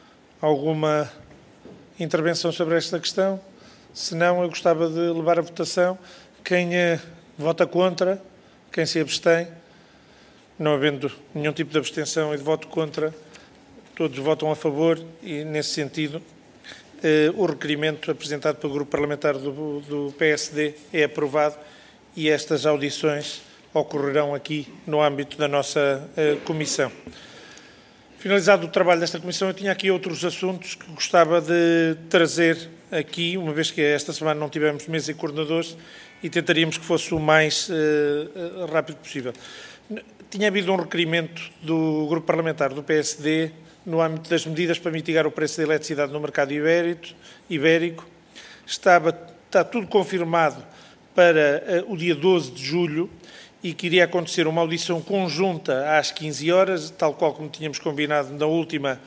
alguma intervenção sobre esta questão? Se não, eu gostava de levar a votação. Quem eh, vota contra, quem se abstém, não havendo nenhum tipo de abstenção e de voto contra, todos votam a favor e, nesse sentido, eh, o requerimento apresentado pelo Grupo Parlamentar do, do P S D é aprovado e estas audições ocorrerão aqui no âmbito da nossa eh, Comissão. Finalizado o trabalho desta Comissão, eu tinha aqui outros assuntos que gostava de trazer aqui, uma vez que esta semana não tivemos mesa e coordenadores, e tentaríamos que fosse o mais uh, rápido possível. Tinha havido um requerimento do Grupo Parlamentar do P S D no âmbito das medidas para mitigar o preço da eletricidade no mercado ibérico. ibérico. Estava, está tudo confirmado para uh, o dia doze de julho e que iria acontecer uma audição conjunta às quinze horas, tal qual como tínhamos combinado na última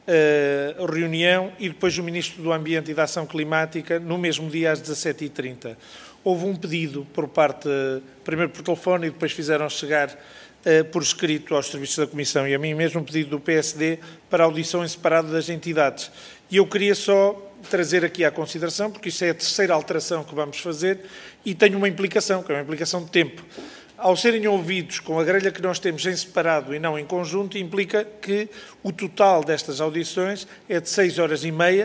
uh, reunião, e depois o Ministro do Ambiente e da Ação Climática no mesmo dia às dezassete e trinta. Houve um pedido por parte, primeiro por telefone e depois fizeram chegar uh, por escrito aos serviços da Comissão e a mim mesmo um pedido do P S D para audição em separado das entidades. E eu queria só trazer aqui à consideração, porque isso é a terceira alteração que vamos fazer e tem uma implicação, que é uma implicação de tempo. Ao serem ouvidos com a grelha que nós temos em separado e não em conjunto, implica que o total destas audições é de seis horas e meia,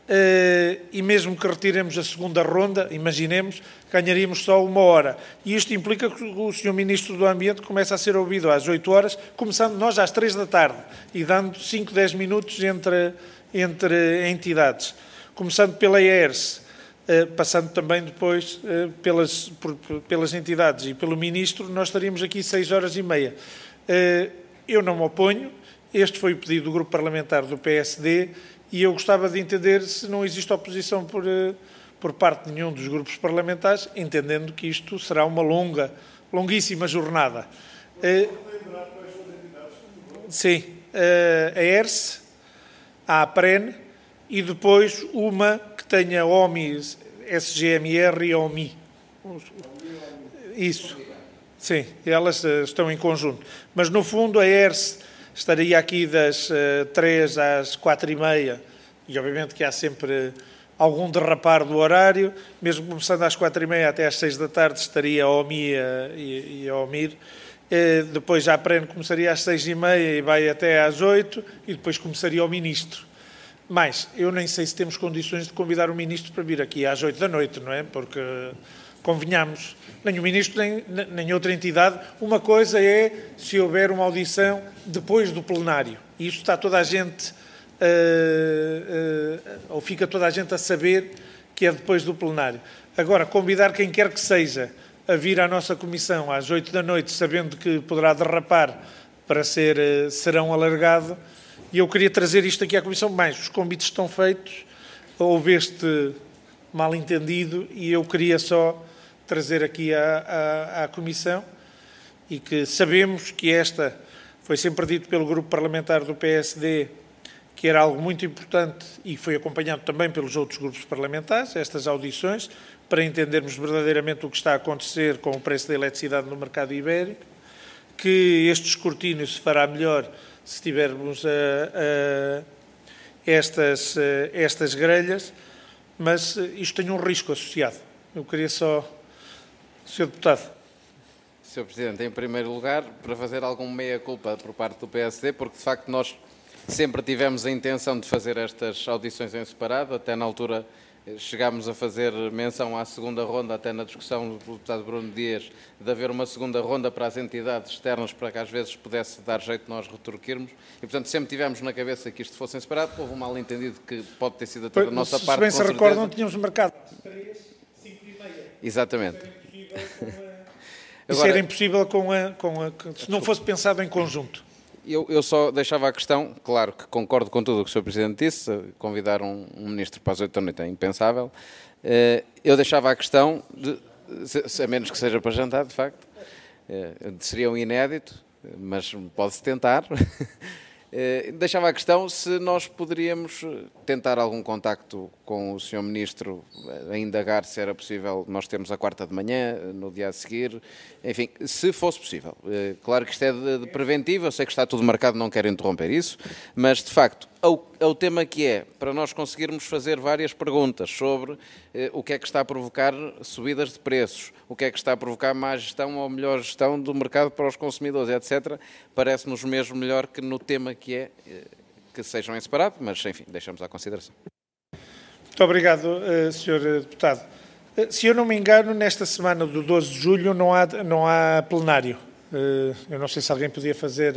Uh, e mesmo que retiremos a segunda ronda, imaginemos, ganharíamos só uma hora. E isto implica que o senhor Ministro do Ambiente comece a ser ouvido às oito horas, começando nós às três da tarde, e dando cinco, dez minutos entre, entre entidades. Começando pela E R S, uh, passando também depois uh, pelas, por, pelas entidades e pelo Ministro, nós estaríamos aqui seis horas e meia. Uh, eu não me oponho, este foi o pedido do Grupo Parlamentar do P S D, e eu gostava de entender se não existe oposição por, por parte de nenhum dos grupos parlamentares, entendendo que isto será uma longa, longuíssima jornada. Uh, sim, uh, a E R S, a APREN e depois uma que tenha O M I, S G M R e O M I. Isso, sim, elas uh, estão em conjunto. Mas, no fundo, a E R S estaria aqui das uh, três às quatro e meia, e obviamente que há sempre algum derrapar do horário, mesmo começando às quatro e meia até às seis da tarde estaria a O M I e, e a O M I R. Uh, depois a APREN começaria às seis e meia e vai até às oito, e depois começaria o Ministro. Mas eu nem sei se temos condições de convidar o Ministro para vir aqui às oito da noite, não é? Porque, convenhamos, nem o Ministro nem, nem outra entidade. Uma coisa é se houver uma audição depois do plenário. E isto está toda a gente, uh, uh, ou fica toda a gente a saber que é depois do plenário. Agora, convidar quem quer que seja a vir à nossa comissão às oito da noite, sabendo que poderá derrapar para ser uh, serão alargado, e eu queria trazer isto aqui à comissão. Mais, os convites estão feitos, houve este mal-entendido, e eu queria só trazer aqui à, à, à Comissão, e que sabemos que esta foi sempre dito pelo Grupo Parlamentar do P S D que era algo muito importante e foi acompanhado também pelos outros grupos parlamentares, estas audições, para entendermos verdadeiramente o que está a acontecer com o preço da eletricidade no mercado ibérico, que este escrutínio se fará melhor se tivermos a, a estas, a estas grelhas, mas isto tem um risco associado. Eu queria só... senhor Deputado. senhor Presidente, em primeiro lugar, para fazer algum meia-culpa por parte do P S D, porque de facto nós sempre tivemos a intenção de fazer estas audições em separado, até na altura chegámos a fazer menção à segunda ronda, até na discussão do deputado Bruno Dias, de haver uma segunda ronda para as entidades externas, para que às vezes pudesse dar jeito de nós retorquirmos. E, portanto, sempre tivemos na cabeça que isto fosse em separado. Houve um mal-entendido que pode ter sido até da nossa se parte, Se bem com se certeza. recordam, tínhamos marcado cinco e meia. Exatamente. Isso era impossível com a, com a, se não fosse pensado em conjunto. Eu, eu só deixava a questão, claro que concordo com tudo o que o senhor Presidente disse, convidar um, um ministro para as oito da noite é impensável. Eu deixava a questão, de, se, a menos que seja para jantar, de facto, seria um inédito, mas pode-se tentar. Deixava a questão se nós poderíamos tentar algum contacto com o senhor Ministro, a indagar se era possível nós termos a quarta de manhã, no dia a seguir, enfim, se fosse possível. Claro que isto é de, de preventivo, eu sei que está tudo marcado, não quero interromper isso, mas de facto, ao, ao tema que é, para nós conseguirmos fazer várias perguntas sobre eh, o que é que está a provocar subidas de preços, o que é que está a provocar má gestão ou melhor gestão do mercado para os consumidores, etcétera, parece-nos mesmo melhor que no tema que é, eh, que sejam em separado, mas enfim, deixamos à consideração. Muito obrigado, senhor Deputado. Se eu não me engano, nesta semana do doze de julho não há, não há plenário. Eu não sei se alguém podia fazer...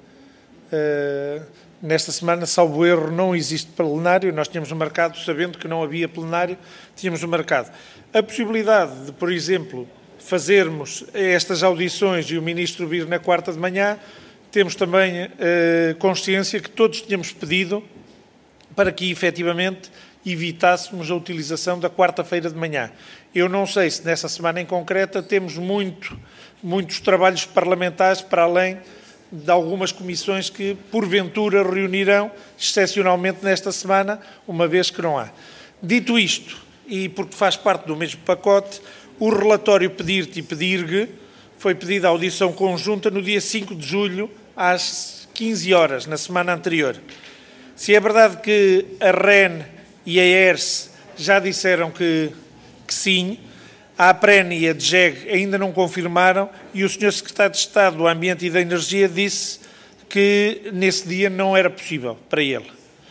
Nesta semana, salvo erro, não existe plenário. Nós tínhamos marcado, sabendo que não havia plenário, tínhamos marcado. A possibilidade de, por exemplo, fazermos estas audições e o Ministro vir na quarta de manhã, temos também consciência que todos tínhamos pedido para que, efetivamente, evitássemos a utilização da quarta-feira de manhã. Eu não sei se nessa semana em concreta temos muito, muitos trabalhos parlamentares para além de algumas comissões que, porventura, reunirão excepcionalmente nesta semana, uma vez que não há. Dito isto, e porque faz parte do mesmo pacote, o relatório Pedir-te e Pedir-gue foi pedido à audição conjunta no dia cinco de julho, às quinze horas, na semana anterior. Se é verdade que a R E N e a E R S já disseram que, que sim, a APREN e a D G E G ainda não confirmaram e o senhor Secretário de Estado do Ambiente e da Energia disse que nesse dia não era possível para ele.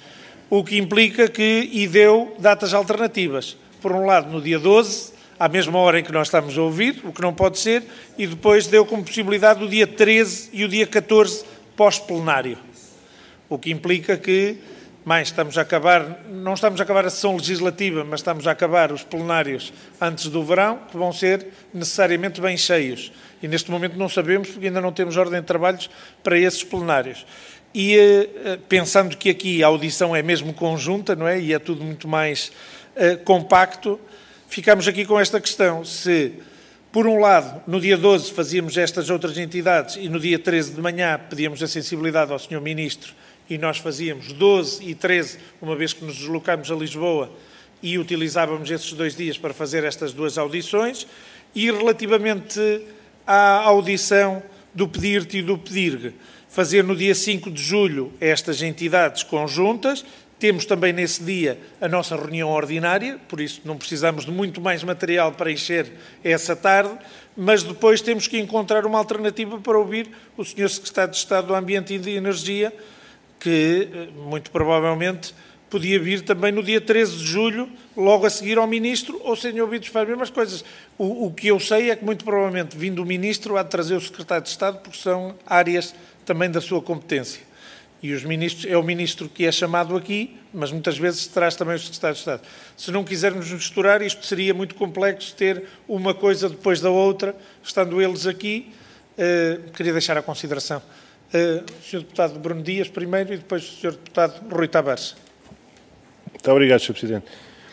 O que implica que, e deu datas alternativas. Por um lado, no dia doze, à mesma hora em que nós estamos a ouvir, o que não pode ser, e depois deu como possibilidade o dia treze e o dia catorze pós-plenário. O que implica que, mais, estamos a acabar, não estamos a acabar a sessão legislativa, mas estamos a acabar os plenários antes do verão, que vão ser necessariamente bem cheios. E neste momento não sabemos, porque ainda não temos ordem de trabalhos para esses plenários. E pensando que aqui a audição é mesmo conjunta, não é? E é tudo muito mais uh, compacto, ficamos aqui com esta questão. Se, por um lado, no dia doze fazíamos estas outras entidades e no dia treze de manhã pedíamos a sensibilidade ao senhor Ministro e nós fazíamos doze e treze, uma vez que nos deslocámos a Lisboa e utilizávamos esses dois dias para fazer estas duas audições, e relativamente à audição do Pedir-te e do Pedir-gue, fazer no dia cinco de julho estas entidades conjuntas. Temos também nesse dia a nossa reunião ordinária, por isso não precisamos de muito mais material para encher essa tarde, mas depois temos que encontrar uma alternativa para ouvir o senhor Secretário de Estado do Ambiente e da Energia, que muito provavelmente podia vir também no dia treze de julho, logo a seguir ao Ministro, ou serem ouvidos para as mesmas coisas. O, o que eu sei é que muito provavelmente, vindo o Ministro, há de trazer o Secretário de Estado, porque são áreas também da sua competência. E os ministros, é o Ministro que é chamado aqui, mas muitas vezes traz também o Secretário de Estado. Se não quisermos misturar, isto seria muito complexo, ter uma coisa depois da outra, estando eles aqui. Uh, queria deixar a consideração. Uh, o senhor Deputado Bruno Dias primeiro e depois o senhor Deputado Rui Tavares. Muito obrigado, senhor Presidente.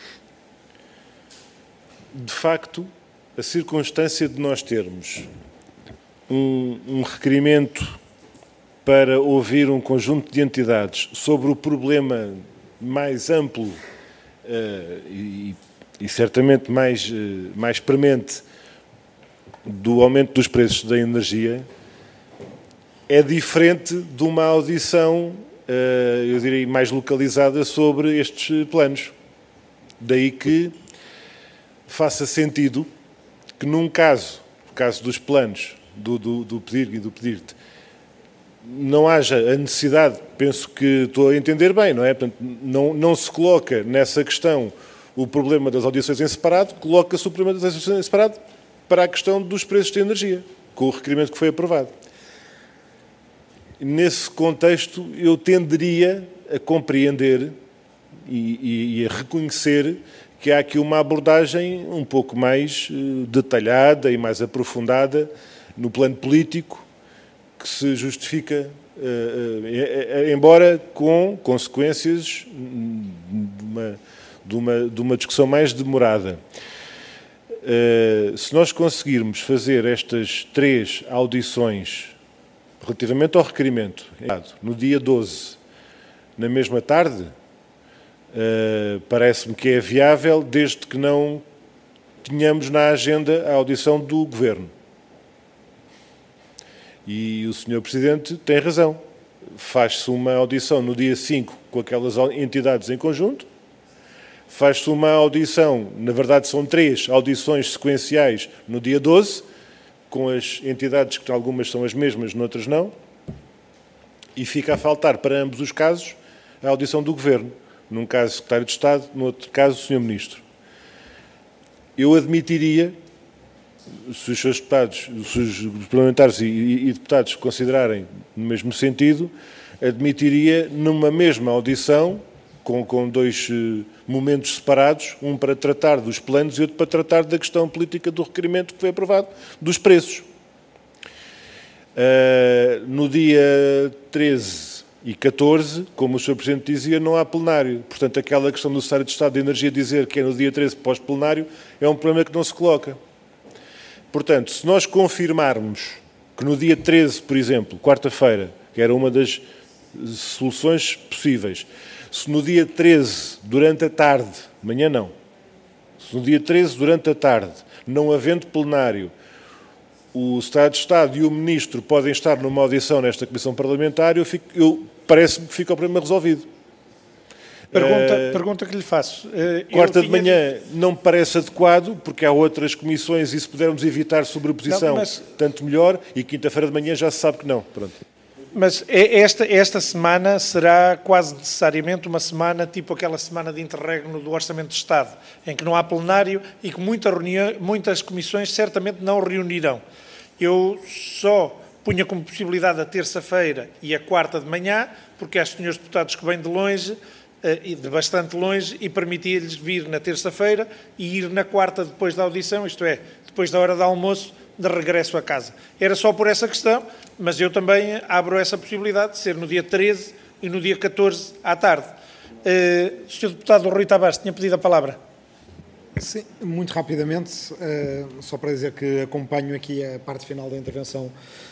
De facto, a circunstância de nós termos um, um requerimento para ouvir um conjunto de entidades sobre o problema mais amplo uh, e, e certamente mais, uh, mais premente do aumento dos preços da energia é diferente de uma audição, uh, eu diria, mais localizada sobre estes planos. Daí que faça sentido que num caso, o caso dos planos do, do, do pedir e do pedir-te, não haja a necessidade, penso que estou a entender bem, não é? Portanto, não, não se coloca nessa questão o problema das audições em separado, coloca-se o problema das audições em separado para a questão dos preços de energia, com o requerimento que foi aprovado. Nesse contexto, eu tenderia a compreender e, e, e a reconhecer que há aqui uma abordagem um pouco mais uh, detalhada e mais aprofundada no plano político, que se justifica, uh, uh, embora com consequências de uma, de uma, de uma discussão mais demorada. Uh, se nós conseguirmos fazer estas três audições relativamente ao requerimento, no dia doze, na mesma tarde, uh, parece-me que é viável, desde que não tenhamos na agenda a audição do Governo. E o senhor Presidente tem razão. Faz-se uma audição no dia cinco com aquelas entidades em conjunto, faz-se uma audição, na verdade são três audições sequenciais no dia doze, com as entidades que algumas são as mesmas, noutras não, e fica a faltar para ambos os casos a audição do Governo, num caso o Secretário de Estado, no outro caso o senhor Ministro. Eu admitiria, se os seus deputados, se os parlamentares e, e, e deputados considerarem no mesmo sentido, admitiria numa mesma audição, com, com dois uh, momentos separados, um para tratar dos planos e outro para tratar da questão política do requerimento que foi aprovado, dos preços. Uh, no dia treze e catorze, como o senhor Presidente dizia, não há plenário. Portanto, aquela questão do Secretário de Estado de Energia dizer que é no dia treze pós-plenário é um problema que não se coloca. Portanto, se nós confirmarmos que no dia treze, por exemplo, quarta-feira, que era uma das soluções possíveis, se no dia treze, durante a tarde, amanhã não, se no dia treze, durante a tarde, não havendo plenário, o Secretário de Estado e o Ministro podem estar numa audição nesta Comissão Parlamentar, eu, fico, eu parece-me que fica o problema resolvido. Pergunta, uh, pergunta que lhe faço. Uh, quarta de manhã não me parece adequado, porque há outras comissões e se pudermos evitar sobreposição, não, mas, tanto melhor, e quinta-feira de manhã já se sabe que não. Pronto. Mas esta, esta semana será quase necessariamente uma semana tipo aquela semana de interregno do Orçamento de Estado, em que não há plenário e que muita reunião, muitas comissões certamente não reunirão. Eu só punha como possibilidade a terça-feira e a quarta de manhã, porque há senhores deputados que vêm de longe, e de bastante longe, e permitia-lhes vir na terça-feira e ir na quarta depois da audição, isto é, depois da hora do almoço, de regresso a casa. Era só por essa questão, mas eu também abro essa possibilidade de ser no dia treze e no dia catorze à tarde. Uh, o senhor Deputado Rui Tavares tinha pedido a palavra. Sim, muito rapidamente, uh, só para dizer que acompanho aqui a parte final da intervenção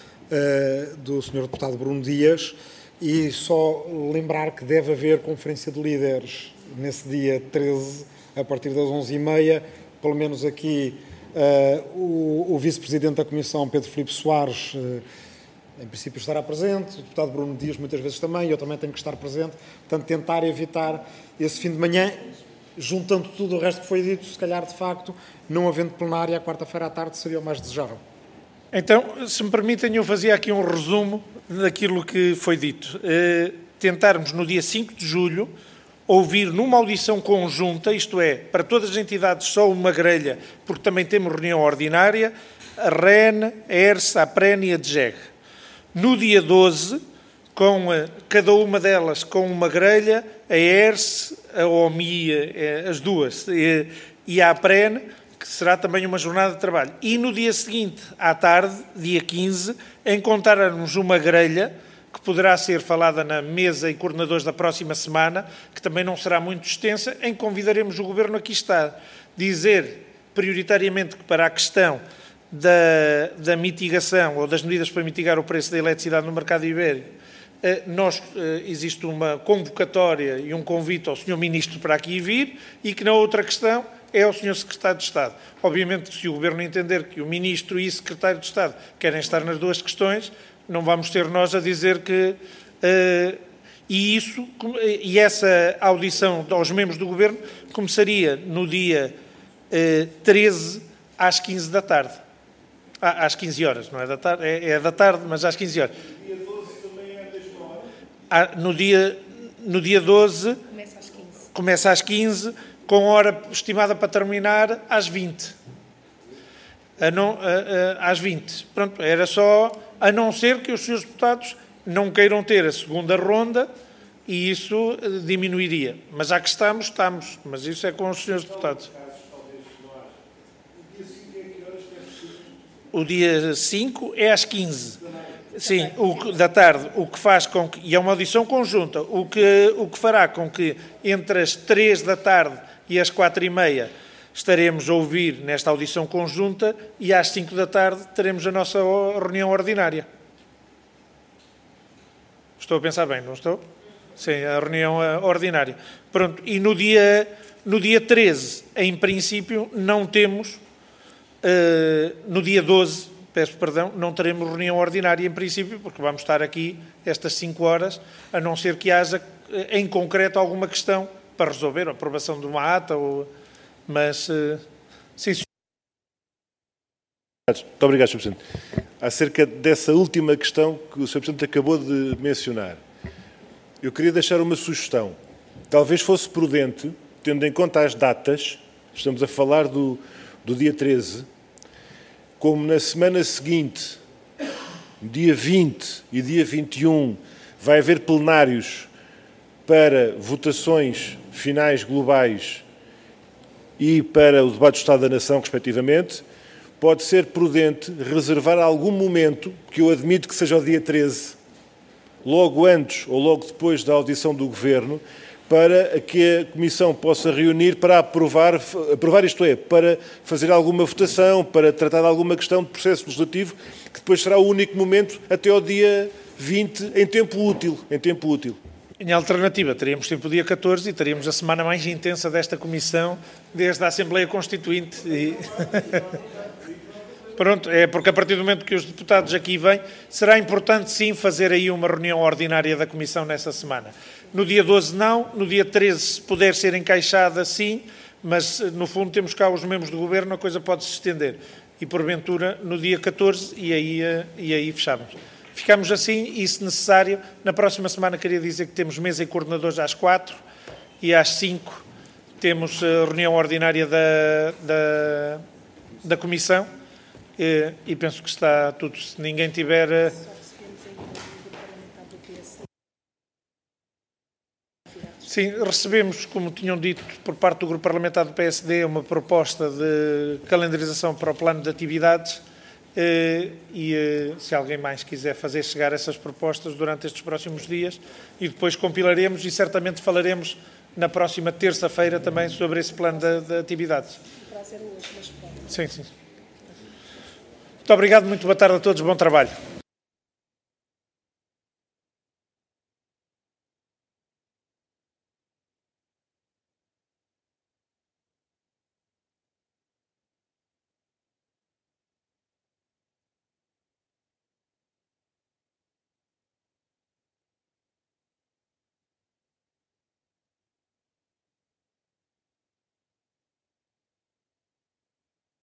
uh, do senhor Deputado Bruno Dias e só lembrar que deve haver conferência de líderes nesse dia treze, a partir das onze e meia, pelo menos aqui Uh, o, o Vice-Presidente da Comissão, Pedro Filipe Soares, uh, em princípio estará presente, o Deputado Bruno Dias muitas vezes também, eu também tenho que estar presente, portanto tentar evitar esse fim de manhã, juntando tudo o resto que foi dito, se calhar de facto, não havendo plenária à quarta-feira à tarde seria o mais desejável. Então, se me permitem, eu fazia aqui um resumo daquilo que foi dito. Uh, tentarmos no dia cinco de julho ouvir numa audição conjunta, isto é, para todas as entidades só uma grelha, porque também temos reunião ordinária, a R E N, a ERSA, a PREN e a D G E G. No dia doze, com a, cada uma delas com uma grelha, a ERSA, a OMI, as duas, e, e a PREN, que será também uma jornada de trabalho. E no dia seguinte, à tarde, dia quinze, encontrarmos uma grelha que poderá ser falada na mesa e coordenadores da próxima semana, que também não será muito extensa, em que convidaremos o Governo aqui estar, dizer prioritariamente que para a questão da, da mitigação ou das medidas para mitigar o preço da eletricidade no mercado ibérico, nós, existe uma convocatória e um convite ao senhor Ministro para aqui vir e que na outra questão é ao senhor Secretário de Estado. Obviamente que se o Governo entender que o Ministro e o Secretário de Estado querem estar nas duas questões, não vamos ter nós a dizer que... Uh, e isso, e essa audição aos membros do Governo começaria no dia uh, treze às quinze da tarde. Ah, às quinze horas, não é da tarde? É, é da tarde, mas às quinze horas. No dia doze também é às mesma hora? Ah, no, dia, no dia doze... Começa às quinze. Começa às quinze, com hora estimada para terminar às vinte. A não, a, a, às vinte. Pronto, era só, a não ser que os senhores deputados não queiram ter a segunda ronda e isso diminuiria. Mas já que estamos, estamos. Mas isso é com os senhores deputados. O dia cinco é às quinze. Sim, o, da tarde, o que faz com que, e é uma audição conjunta, o que, o que fará com que entre as três da tarde e as quatro e meia estaremos a ouvir nesta audição conjunta e às cinco da tarde teremos a nossa reunião ordinária. Estou a pensar bem, não estou? Sim, a reunião ordinária. Pronto, e no dia, no dia treze, em princípio, não temos, uh, no dia doze, peço perdão, não teremos reunião ordinária em princípio, porque vamos estar aqui estas cinco horas, a não ser que haja, em concreto, alguma questão para resolver, a aprovação de uma ata, ou, mas, uh, sim, senhor. Muito obrigado, senhor Presidente. Acerca dessa última questão que o senhor Presidente acabou de mencionar, eu queria deixar uma sugestão. Talvez fosse prudente, tendo em conta as datas, estamos a falar do, do dia treze, como na semana seguinte, dia vinte e dia vinte e um, vai haver plenários para votações finais globais e para o debate do Estado da Nação, respectivamente, pode ser prudente reservar algum momento, que eu admito que seja o dia treze, logo antes ou logo depois da audição do Governo, para que a Comissão possa reunir para aprovar, aprovar isto é, para fazer alguma votação, para tratar de alguma questão de processo legislativo, que depois será o único momento até ao dia vinte, em tempo útil. Em tempo útil. Em alternativa, teríamos sempre o dia catorze e teríamos a semana mais intensa desta Comissão desde a Assembleia Constituinte. E... Pronto, é porque a partir do momento que os deputados aqui vêm, será importante sim fazer aí uma reunião ordinária da Comissão nessa semana. No dia doze não, no dia treze se puder ser encaixada sim, mas no fundo temos cá os membros do Governo, a coisa pode se estender. E porventura no dia catorze e aí, e aí fechamos. Ficamos assim e se necessário, na próxima semana queria dizer que temos mesa e coordenadores às quatro e às cinco temos a reunião ordinária da, da, da Comissão. E, e penso que está tudo, se ninguém tiver... Sim, recebemos, como tinham dito, por parte do Grupo Parlamentar do P S D, uma proposta de calendarização para o plano de atividades e se alguém mais quiser fazer chegar essas propostas durante estes próximos dias e depois compilaremos e certamente falaremos na próxima terça-feira também sobre esse plano de, de atividades. Sim, sim. Muito obrigado, muito boa tarde a todos, bom trabalho.